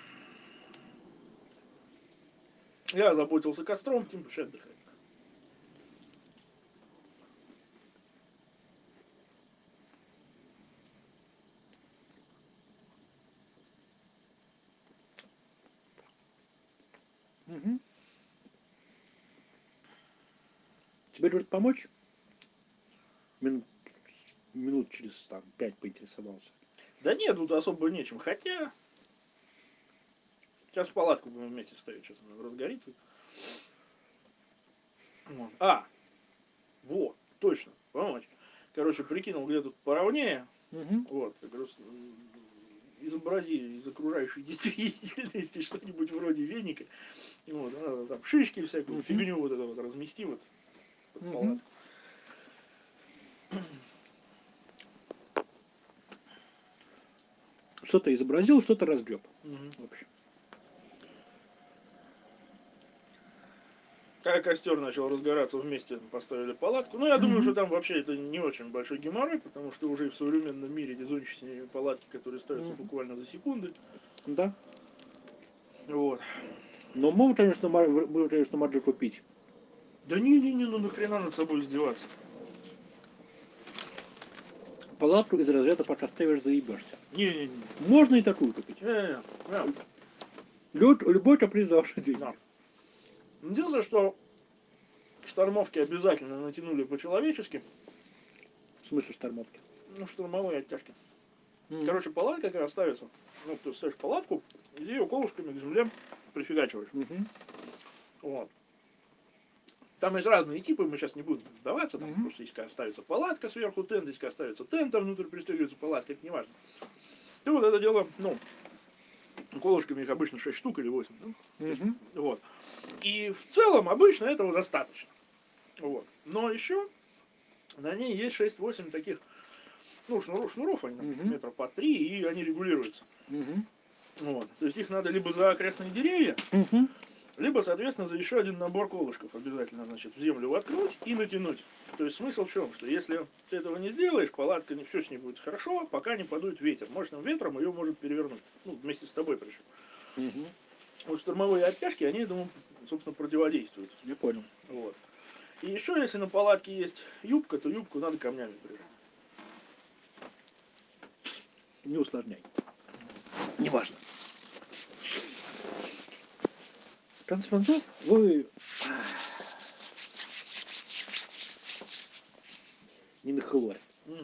Я озаботился костром, Тим пошел отдыхать. Угу. Тебе, говорит, помочь? Минут через там 5 поинтересовался. Да нет, тут особо нечем. Хотя... Сейчас палатку будем вместе ставить, сейчас она разгорится. Вот. Во, точно, помочь. Короче, прикинул, где тут поровнее. Угу. Вот, как раз изобрази из окружающей действительности что-нибудь вроде веника. Вот, там шишки всякую, фигню вот это вот размести вот под палатку. Что-то изобразил, что-то разгреб. В общем. Когда костер начал разгораться, вместе поставили палатку. Ну, я думаю, что там вообще это не очень большой геморрой, потому что уже в современном мире эти зонтичные палатки, которые ставятся буквально за секунды. Да. Вот. Но мы, конечно, могли купить. Да не-не-не, ну нахрена над собой издеваться. Палатку из разряда пока ставишь, заебешься. Не-не-не. Можно и такую купить. Не-не-не. Любой каприз за ваши деньги. Да. Единственное, что штормовки обязательно натянули по-человечески. В смысле штормовки? Ну, штормовые оттяжки. Короче, палатка как раз ставится. Ну, ты ставишь палатку, и ее колышками к земле прифигачиваешь. Вот. Там есть разные типы, мы сейчас не будем вдаваться. Там просто есть, когда ставится палатка сверху, тент, есть, когда ставится тент, там внутрь пристегивается палатка, это не важно. И вот это дело, ну, колышками их обычно 6 штук или 8. Да? Вот. И в целом обычно этого достаточно. Вот. Но еще на ней есть 6-8 таких, ну, шнуров, они метра по 3, и они регулируются. Вот. То есть их надо либо за окрестные деревья, либо, соответственно, за еще один набор колышков обязательно, значит, в землю воткнуть и натянуть. То есть смысл в чем? Что если ты этого не сделаешь, палатка, не все с ней будет хорошо, пока не подует ветер. Мощным ветром ее может перевернуть. Ну, вместе с тобой причем. Вот штормовые оттяжки, они этому, собственно, противодействуют. Я понял. Вот. И еще, если на палатке есть юбка, то юбку надо камнями прижать. Не усложняй. Неважно. В конце концов, вы не на Хэллоуин,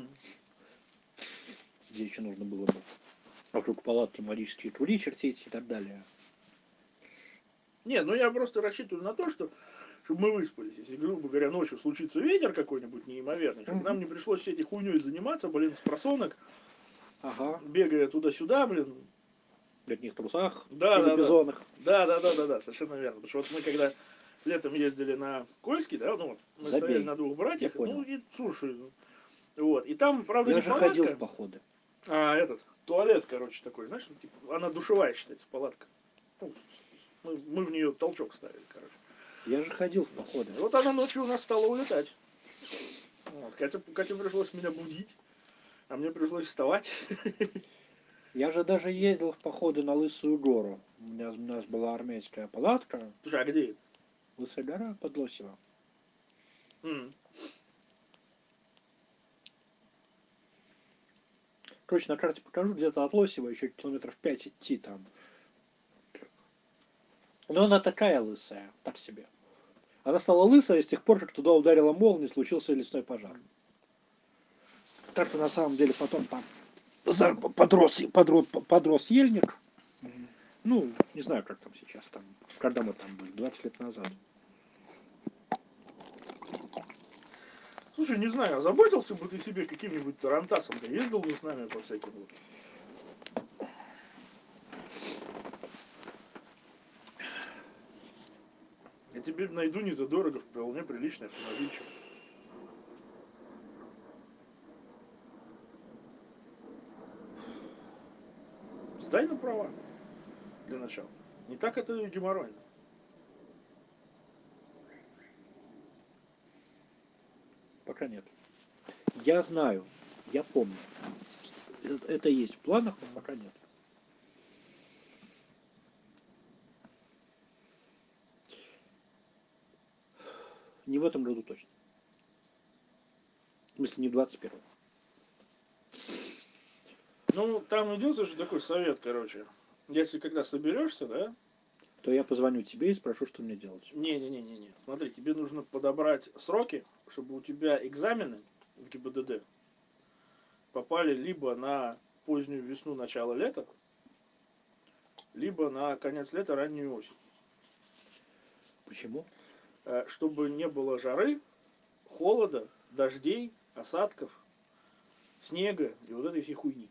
где еще нужно было бы вокруг палатки магические круги чертить и так далее. Нет, ну я просто рассчитываю на то, что чтобы мы выспались. Если, грубо говоря, ночью случится ветер какой-нибудь неимоверный, чтобы нам не пришлось всей этой хуйней заниматься, блин, с просонок, бегая туда-сюда, блин. В одних трусах, да, бизонах. Да, совершенно верно. Потому что вот мы когда летом ездили на Кольский, да, ну вот, мы стояли на двух братьях, ну и слушай, вот, и там, правда, я не же палатка, ходил в походы. А этот, туалет, короче, такой, знаешь, типа, она душевая считается, палатка. Ну, мы в нее толчок ставили, короче. Я же ходил в походы. Вот она ночью у нас стала улетать. Вот. Катя пришлось меня будить. А мне пришлось вставать. Я же даже ездил в походы на Лысую гору. У нас была армейская палатка. Слушай, а где это? Лысая гора под Лосево. М. Короче, на карте покажу, где-то от Лосева еще километров 5 идти там. Но она такая лысая, так себе. Она стала лысая, и с тех пор, как туда ударила молния, случился лесной пожар. На самом деле потом там подрос ельник. Ну, не знаю, как там сейчас, там, когда мы там были, 20 лет назад. Слушай, не знаю, озаботился бы ты себе каким-нибудь тарантасом-то? Ездил бы с нами по всяким вот. Я тебе найду не задорого вполне приличный автомобильчик. Сдай на права. Для начала. Не так это и геморройно. Пока нет. Я знаю, я помню. Это есть в планах, но пока нет. Не в этом году точно. В смысле, не в 21-м. Ну, там единственное, что такой совет, короче. Если когда соберешься, да? То я позвоню тебе и спрошу, что мне делать. Не. Смотри, тебе нужно подобрать сроки, чтобы у тебя экзамены в ГИБДД попали либо на позднюю весну, начало лета, либо на конец лета, раннюю осень. Почему? Чтобы не было жары, холода, дождей, осадков, снега и вот этой всей хуйни.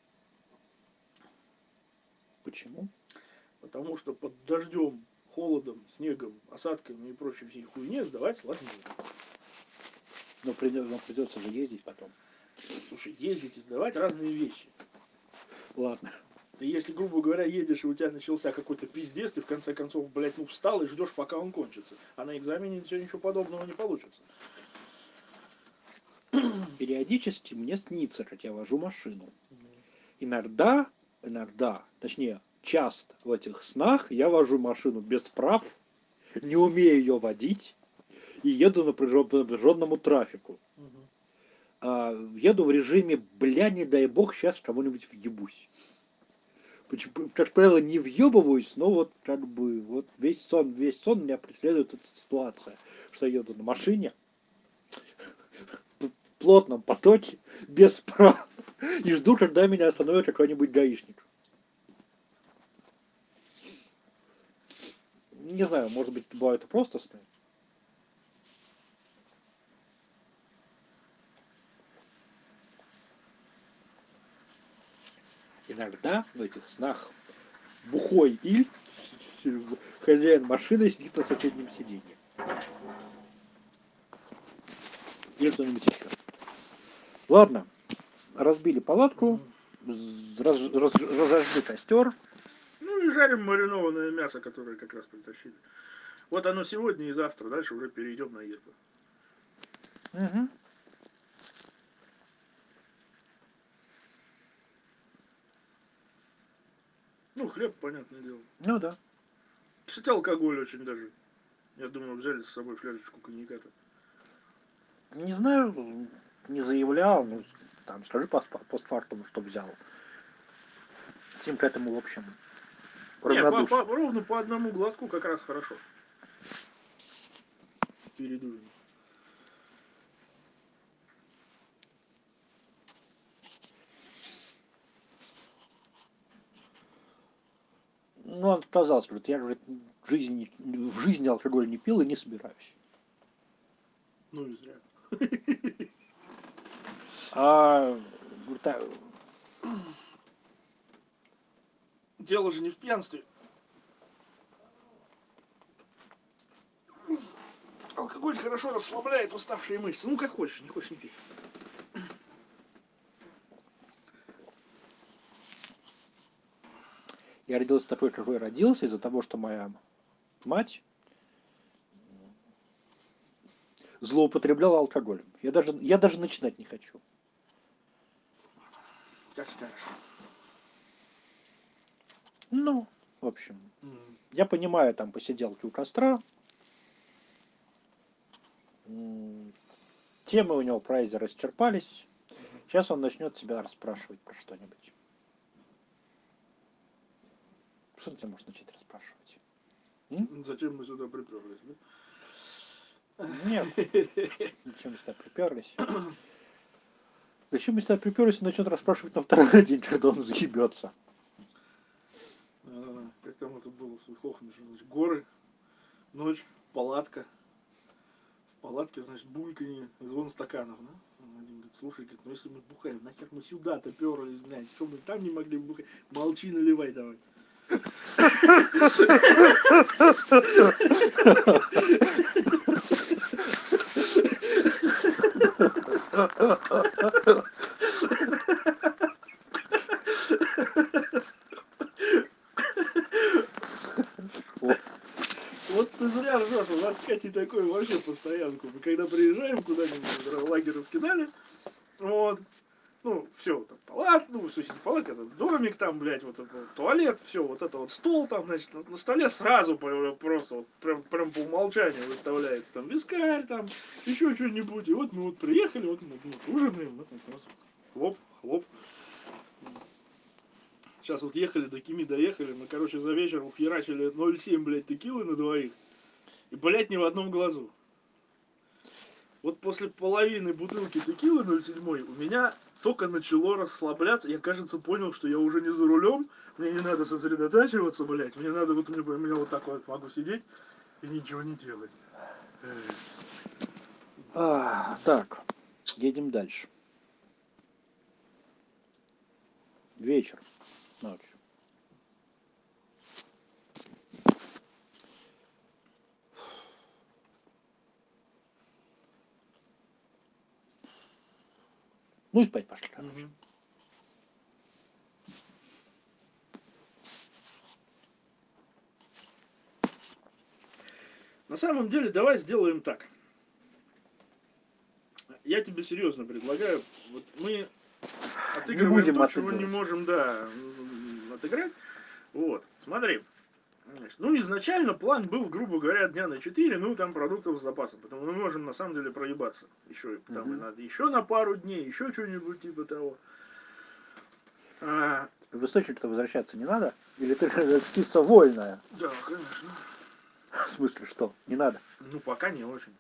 Почему? Потому что под дождем, холодом, снегом, осадками и прочей всей хуйне сдавать сложнее. Но придется же ездить потом. Слушай, ездить и сдавать разные вещи. Ладно. Ты если, грубо говоря, едешь, и у тебя начался какой-то пиздец, ты в конце концов, блядь, встал и ждешь, пока он кончится. А на экзамене ничего подобного не получится. Периодически мне снится, как я вожу машину. Иногда, точнее, часто в этих снах я вожу машину без прав, не умею ее водить и еду по напряженному трафику. Еду в режиме, бля, не дай бог, сейчас кого-нибудь въебусь. Как правило, не въебываюсь, но вот как бы вот весь сон меня преследует эта ситуация, что я еду на машине в плотном потоке, без прав, и жду, когда меня остановит какой-нибудь гаишник. Не знаю, может быть, это бывает просто сны. Иногда в этих снах бухой Иль, хозяин машины, сидит на соседнем сиденье. Или кто-нибудь еще. Ладно, разбили палатку, разожгли костер. Ну и жарим маринованное мясо, которое как раз притащили. Вот оно сегодня и завтра. Дальше уже перейдем на еду. Угу. Ну, хлеб, понятное дело. Ну да. Кстати, алкоголь очень даже. Я думаю, взяли с собой фляжечку коньяка-то. Не знаю, не заявлял, ну, там, скажи постфактум, что взял. Всем к этому, в общем, Нет, ровно по одному глотку как раз хорошо. Перед ужином. Ну, он отказался, говорит, я говорит, в жизни алкоголь не пил и не собираюсь. Ну и зря. Говорит, Дело же не в пьянстве. Алкоголь хорошо расслабляет уставшие мышцы. Ну, как хочешь, не хочешь, не пей. я родился такой, какой родился, из-за того, что моя мать злоупотребляла алкоголем. Я даже начинать не хочу. Как скажешь. Ну, в общем, я понимаю, там посиделки у костра. Темы у него про Эйзера исчерпались. Сейчас он начнет тебя расспрашивать про что-нибудь. Что он тебя может начать расспрашивать? Зачем мы сюда приперлись, да? Нет. Зачем мы сюда приперлись? Зачем мы сюда приперлись, он начнет расспрашивать на второй день, когда он заебется. Как там это было в Сухохме, горы, ночь, палатка. В палатке, значит, бульканье, звон стаканов, да? Один говорит, слушай, говорит, ну если мы бухаем, нахер мы сюда-то перлись, блядь, что мы там не могли бухать? Молчи, наливай давай. Вот ты зря ржешь, у нас с Катей такой вообще постоянку. Мы когда приезжаем куда-нибудь, лагерь раскидали, вот, ну, все, там, палат, ну, соседний палат, это домик там, блядь, вот это вот, туалет, все, вот это вот стол там, значит, на столе сразу просто вот прям по умолчанию выставляется там вискарь, там, еще что-нибудь. И вот мы вот приехали, вот мы ужинаем, вот там сразу хлоп, хлоп. Сейчас вот ехали, до Кими доехали, мы, короче, за вечер ухерачили 0,7, блядь, текилы на двоих. И, блядь, ни в одном глазу. Вот после половины бутылки текилы 0,7 у меня только начало расслабляться. Я, кажется, понял, что я уже не за рулем. Мне не надо сосредотачиваться, блядь. Мне надо, вот у меня вот так вот могу сидеть и ничего не делать. Так, едем дальше. Вечер. Ночь. Ну и спать пошли, короче. На самом деле, давай сделаем так. Я тебе серьезно предлагаю. Вот мы отыгрываем то, чего не можем, да, отыграть. Вот, смотри. Ну, изначально план был, грубо говоря, дня на 4, ну, там продуктов с запасом. Потому мы можем, на самом деле, проебаться. Еще, там, и надо еще на пару дней, еще что-нибудь типа того. В источник-то возвращаться не надо? Или ты птица вольная? Да, конечно. В смысле, что? Не надо? Ну, пока не очень.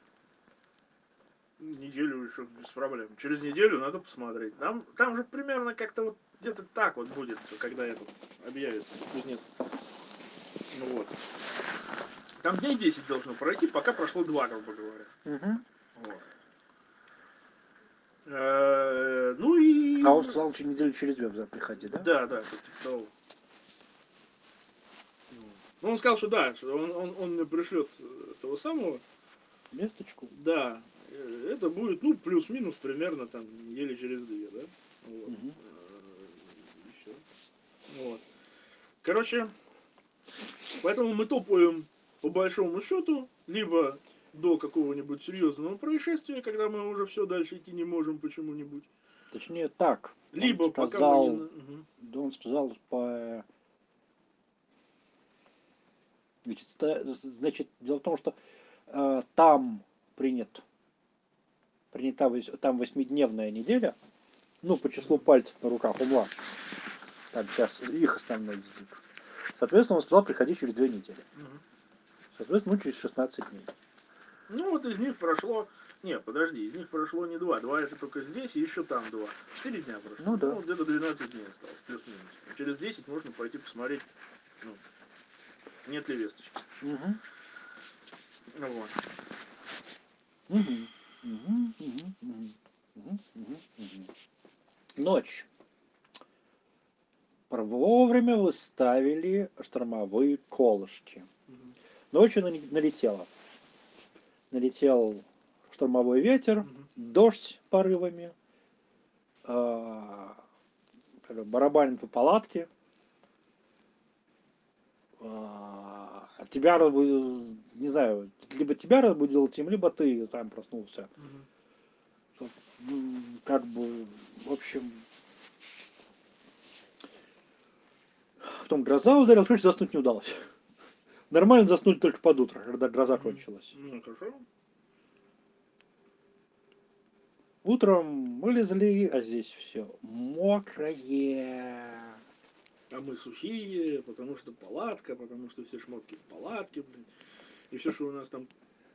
Неделю еще без проблем. Через неделю надо посмотреть. Там же примерно как-то вот где-то так вот будет, когда этот объявится кузнец. Ну вот. Там дней 10 должно пройти, пока прошло 2, грубо говоря. Вот. Ну и... А он сказал, что неделю через 2 приходи, да? Да, типа того. Ну, он сказал, что да, что он мне пришлет того самого. Весточку? Да. Это будет, ну, плюс-минус примерно там недели через 2, да? Вот. Вот. Короче, поэтому мы топаем по большому счету, либо до какого-нибудь серьезного происшествия, когда мы уже все дальше идти не можем почему-нибудь. Точнее так. Либо он сказал, пока мы не... Да, он сказал по... Значит, дело в том, что там принята там 8-дневная неделя, ну, по числу пальцев на руках умла. Там сейчас их основной язык. Соответственно, он сказал, приходи через 2 недели. Соответственно, ну, через 16 дней. Ну, вот из них прошло... Не, подожди, из них прошло не 2. 2 это только здесь, и еще там 2. 4 дня прошло. Ну, да. Ну, где-то 12 дней осталось, плюс-минус. Через 10 можно пойти посмотреть, ну, нет ли весточки. Вот. Ночь. Вовремя выставили штормовые колышки. Ночью налетело. Налетел штормовой ветер, дождь порывами, барабанит по палатке. Тебя разбудил, не знаю, либо тебя разбудил тем, либо ты сам проснулся. Как бы, в общем, Потом гроза ударила, короче, заснуть не удалось. Нормально заснуть только под утро, когда гроза кончилась. Ну, хорошо. Утром вылезли, а здесь все мокрое. А мы сухие, потому что палатка, потому что все шмотки в палатке, блин. И все, что у нас там...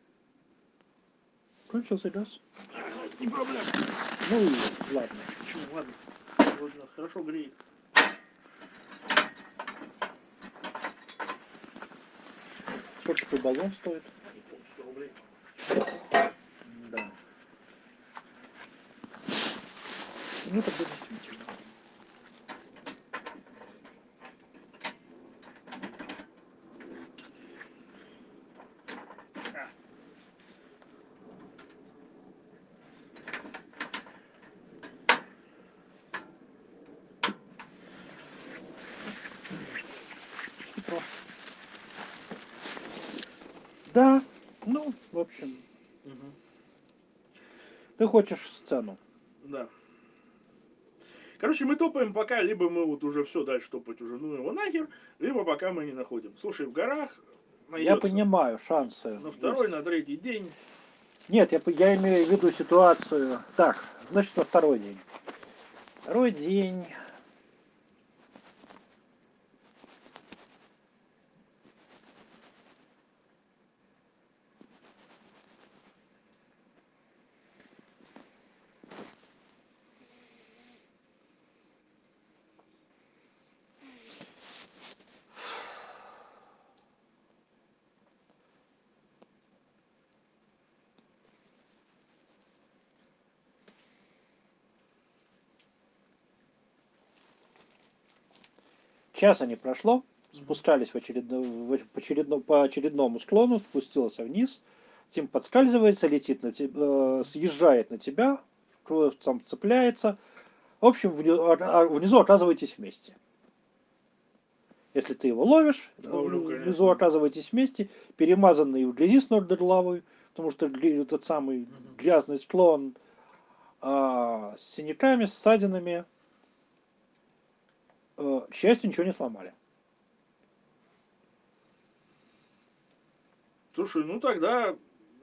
Кончился газ. Это не проблема. Ну, ладно. Почему? Ладно. Вот нас хорошо греет. Сколько такой баллон стоит? Не помню, 100 рублей. Да. Ну, тогда действительно. Да, ну, в общем, Угу. ты хочешь сцену. Да. Короче, мы топаем пока, либо мы вот уже все дальше топать уже, ну его нахер, либо пока мы не находим. Слушай, в горах найдется. Я понимаю, шансы. На второй, на третий день. Нет, я имею в виду ситуацию. Так, значит, на второй день. Второй день. Часа не прошло. Спускались по очередному склону, спустился вниз. Тим подскальзывается, летит на тебя, съезжает на тебя, там цепляется. В общем, внизу оказываетесь вместе. Если ты его ловишь, Ловлю, внизу конечно. оказываетесь вместе, перемазанный в грязи с ног до головы, потому что этот самый грязный склон с синяками, с ссадинами. К счастью, ничего не сломали. Слушай, ну тогда...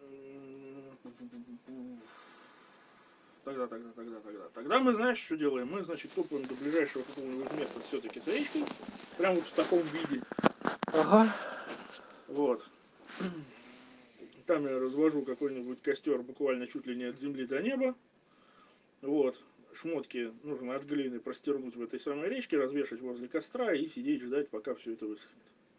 Тогда мы, знаешь, что делаем? Мы, значит, топаем до ближайшего какого-нибудь места все-таки с речкой. Прям вот в таком виде. Ага. Вот. Там я развожу какой-нибудь костер буквально чуть ли не от земли до неба. Вот. Шмотки нужно от глины простернуть в этой самой речке, развешать возле костра и сидеть ждать, пока все это высохнет.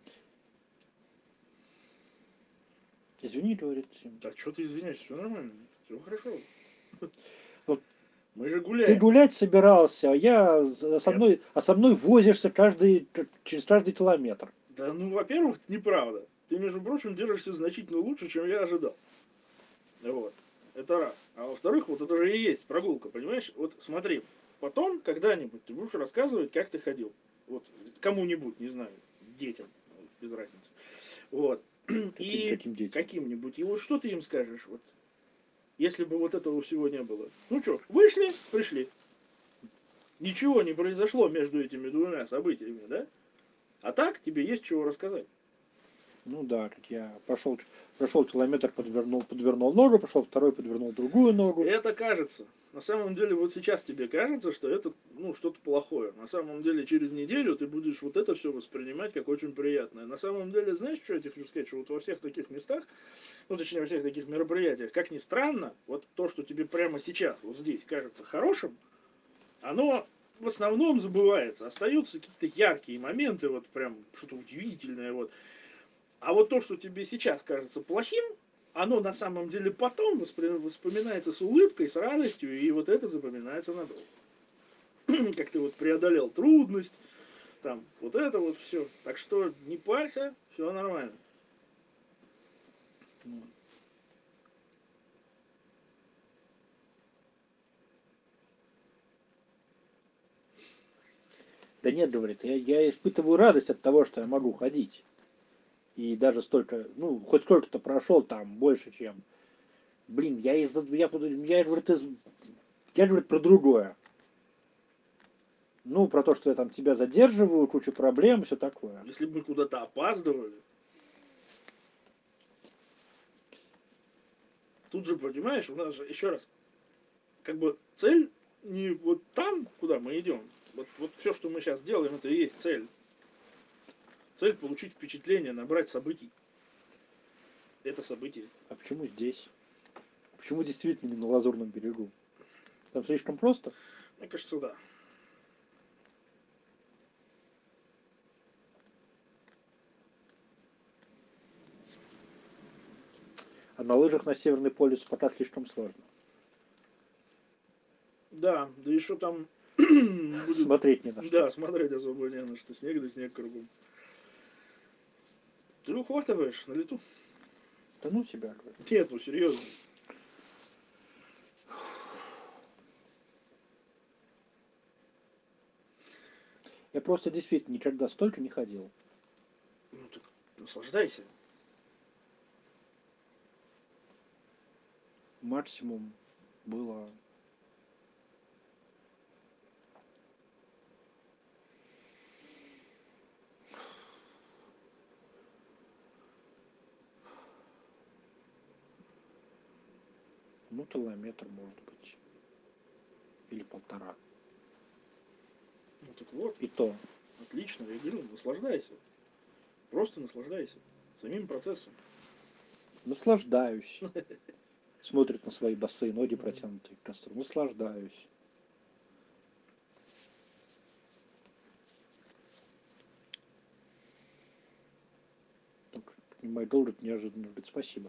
Извини, говорит Тим. Да что ты извиняешься, все нормально, все хорошо. Вот Мы же Ты гуляем. гулять собирался, а со мной возишься через каждый километр. Да ну, во-первых, неправда. Ты, между прочим, держишься значительно лучше, чем я ожидал. Вот. Это раз. А во-вторых, вот это же и есть прогулка, понимаешь? Вот смотри, потом когда-нибудь ты будешь рассказывать, как ты ходил. Вот кому-нибудь, не знаю, детям, без разницы. Вот. И Каким детям? каким-нибудь. И вот что ты им скажешь? Вот, если бы вот этого всего не было. Ну что, вышли, пришли. Ничего не произошло между этими двумя событиями, да? А так тебе есть чего рассказать. Ну да, как я прошел километр, подвернул ногу, пошел второй, подвернул другую ногу. Это кажется. На самом деле, вот сейчас тебе кажется, что это, ну, что-то плохое. На самом деле, через неделю ты будешь вот это все воспринимать как очень приятное. На самом деле, знаешь, что я тебе хочу сказать? Что вот во всех таких местах, ну, точнее, во всех таких мероприятиях, как ни странно, вот то, что тебе прямо сейчас, вот здесь, кажется хорошим, оно в основном забывается. Остаются какие-то яркие моменты, вот прям что-то удивительное, вот. А вот то, что тебе сейчас кажется плохим, оно на самом деле потом вспоминается с улыбкой, с радостью, и вот это запоминается надолго. Как ты вот преодолел трудность, там, вот это вот все. Так что не парься, все нормально. Да нет, говорит, я испытываю радость от того, что я могу ходить. И даже столько, ну, хоть сколько-то прошел там, больше, чем... Блин, я, говорит, про другое. Ну, про то, что я там тебя задерживаю, кучу проблем, все такое. Если бы мы куда-то опаздывали, тут же, понимаешь, у нас же, еще раз, как бы цель не вот там, куда мы идем. Вот все, что мы сейчас делаем, это и есть цель. Цель получить впечатление, набрать событий. Это событие. А почему здесь? Почему действительно не на Лазурном берегу? Там слишком просто? Мне кажется, да. А на лыжах на Северный полюс пока слишком сложно. Да, да еще там будет... Смотреть не на что. Да, смотреть особо не на что. Снег да снег кругом. Ты ухватываешь на лету? Да ну тебя, говорю. Нет, ну серьезно. Я просто действительно никогда столько не ходил. Ну так наслаждайся. Максимум было... Ну, километр, может быть. Или 1,5. Ну так вот, И то. отлично, я говорю, наслаждайся. Просто наслаждайся самим процессом. Наслаждаюсь. Смотрит на свои босые ноги, протянутые к костру. Наслаждаюсь. Так, понимаю, долго неожиданно говорит спасибо.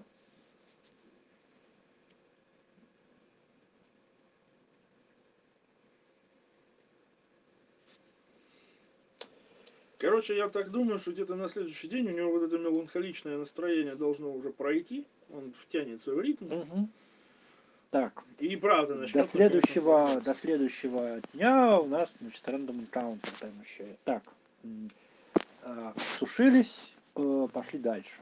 Короче, я так думаю, что где-то на следующий день у него вот это меланхоличное настроение должно уже пройти. Он втянется в ритм. Угу. Так, И правда до начнет. следующего дня у нас, значит, рандом энкаунтер там еще. Так, сушились, пошли дальше.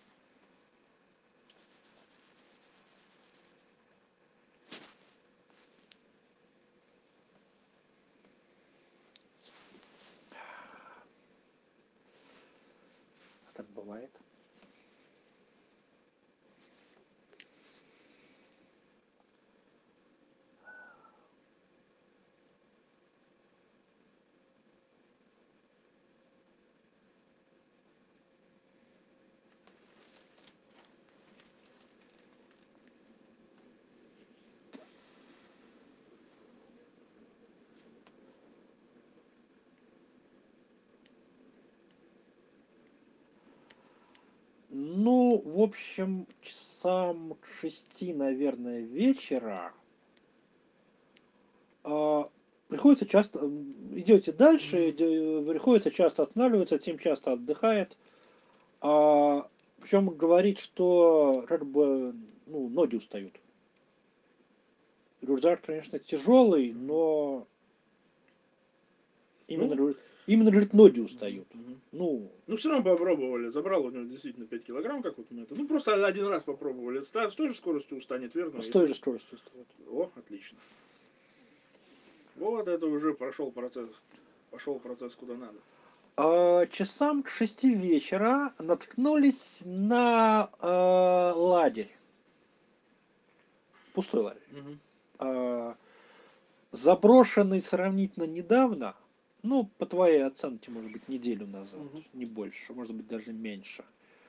Так бывает. Ну, в общем, часам к 6, наверное, вечера приходится часто... Идете дальше, приходится часто останавливаться, Тим часто отдыхает. Причем говорит, что как бы ну, ноги устают. Рюкзак, конечно, тяжелый, но именно говорит, ноги устают. Ну, все равно попробовали. Забрал у него действительно 5 килограмм, как вот мы это. Ну, просто один раз попробовали. С той же скоростью устанет, верно? с той же скоростью устают. О, отлично. Вот это уже прошел процесс. Пошел процесс куда надо. Часам к 6 вечера наткнулись на лагерь. Пустой лагерь. Заброшенный сравнительно недавно, ну, по твоей оценке, может быть, неделю назад, не больше, может быть, даже меньше.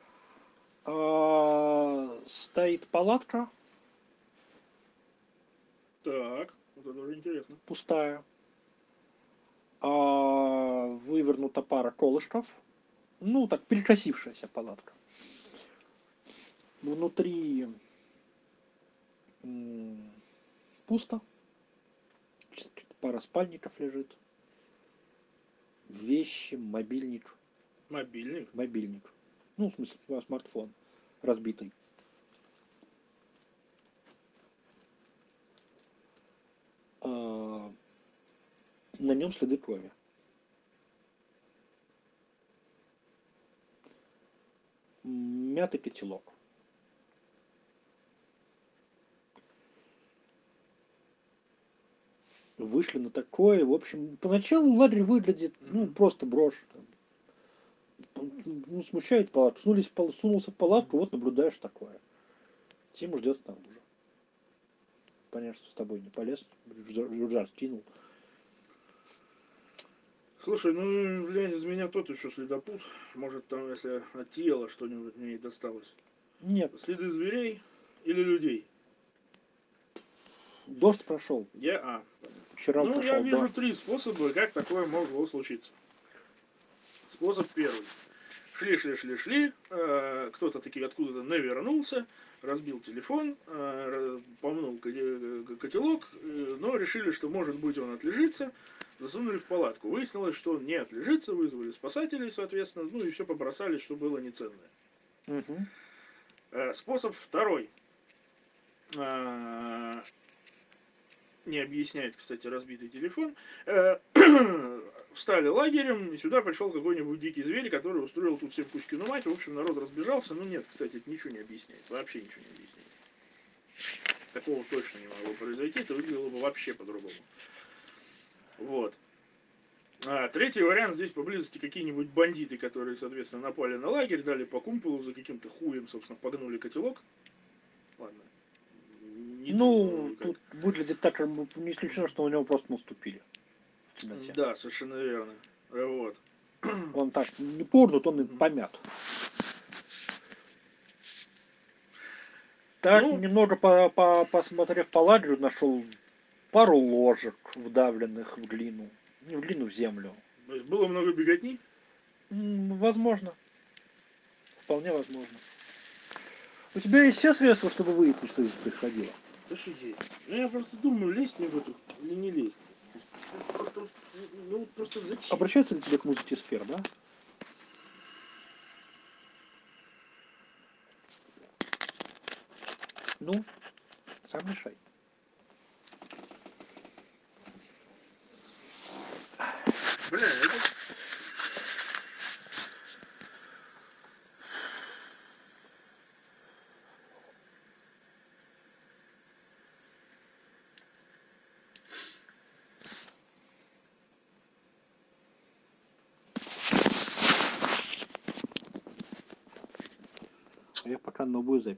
Стоит палатка. Так, вот это уже интересно. Пустая. Вывернута пара колышков. Ну, так, перекосившаяся палатка. Внутри пусто. Пара спальников лежит. Вещи, мобильник. Мобильник? Мобильник. Ну, в смысле, смартфон разбитый. На нем следы крови. Мятый котелок. Вышли на такое. В общем, поначалу лагерь выглядит, ну, просто брошь. Ну, смущает палатку. Сунулся в палатку, вот наблюдаешь такое. Тима ждет снаружи. Понятно, что с тобой не полез. Рюджар скинул. Слушай, ну, блядь, из меня тот еще следопут. Может, там, если от тела что-нибудь мне и досталось. Нет, Следы зверей или людей? дождь прошел. Вчера Ну, прошел я вижу дождь. 3 способа, как такое могло случиться. Способ первый. Шли, кто-то таки откуда-то навернулся, разбил телефон, помнул котелок, но решили, что может быть он отлежится, засунули в палатку. Выяснилось, что он не отлежится, вызвали спасателей, соответственно, ну и все побросали, что было неценное. Угу. Способ второй. Не объясняет, кстати, разбитый телефон. Встали лагерем, и сюда пришел какой-нибудь дикий зверь, который устроил тут всем Кузькину мать. В общем, народ разбежался. Ну нет, кстати, это ничего не объясняет. Вообще ничего не объясняет. Такого точно не могло произойти. Это выглядело бы вообще по-другому. Вот. Третий вариант. Здесь поблизости какие-нибудь бандиты, которые, соответственно, напали на лагерь, дали по кумполу, за каким-то хуем, собственно, погнули котелок. Ладно. Не Ну, думаю, как... тут выглядит так, не исключено, что на него просто наступили. В темноте. Да, совершенно верно. Вот. Он так не пурнут, он и помят. Так, Ну, немного посмотрев по лагерю, нашел пару ложек, вдавленных в глину. Не в глину, в землю. то есть было много беготни? Возможно. Вполне возможно. У тебя есть все средства, чтобы выяснить, что здесь происходило? Да что есть? Ну я просто думаю, лезть мне в эту или не лезть. Просто, ну просто зачем? Обращается ли тебе к музыке сфер, да? Ну, сам решай. Бля, это... Я пока новую запись.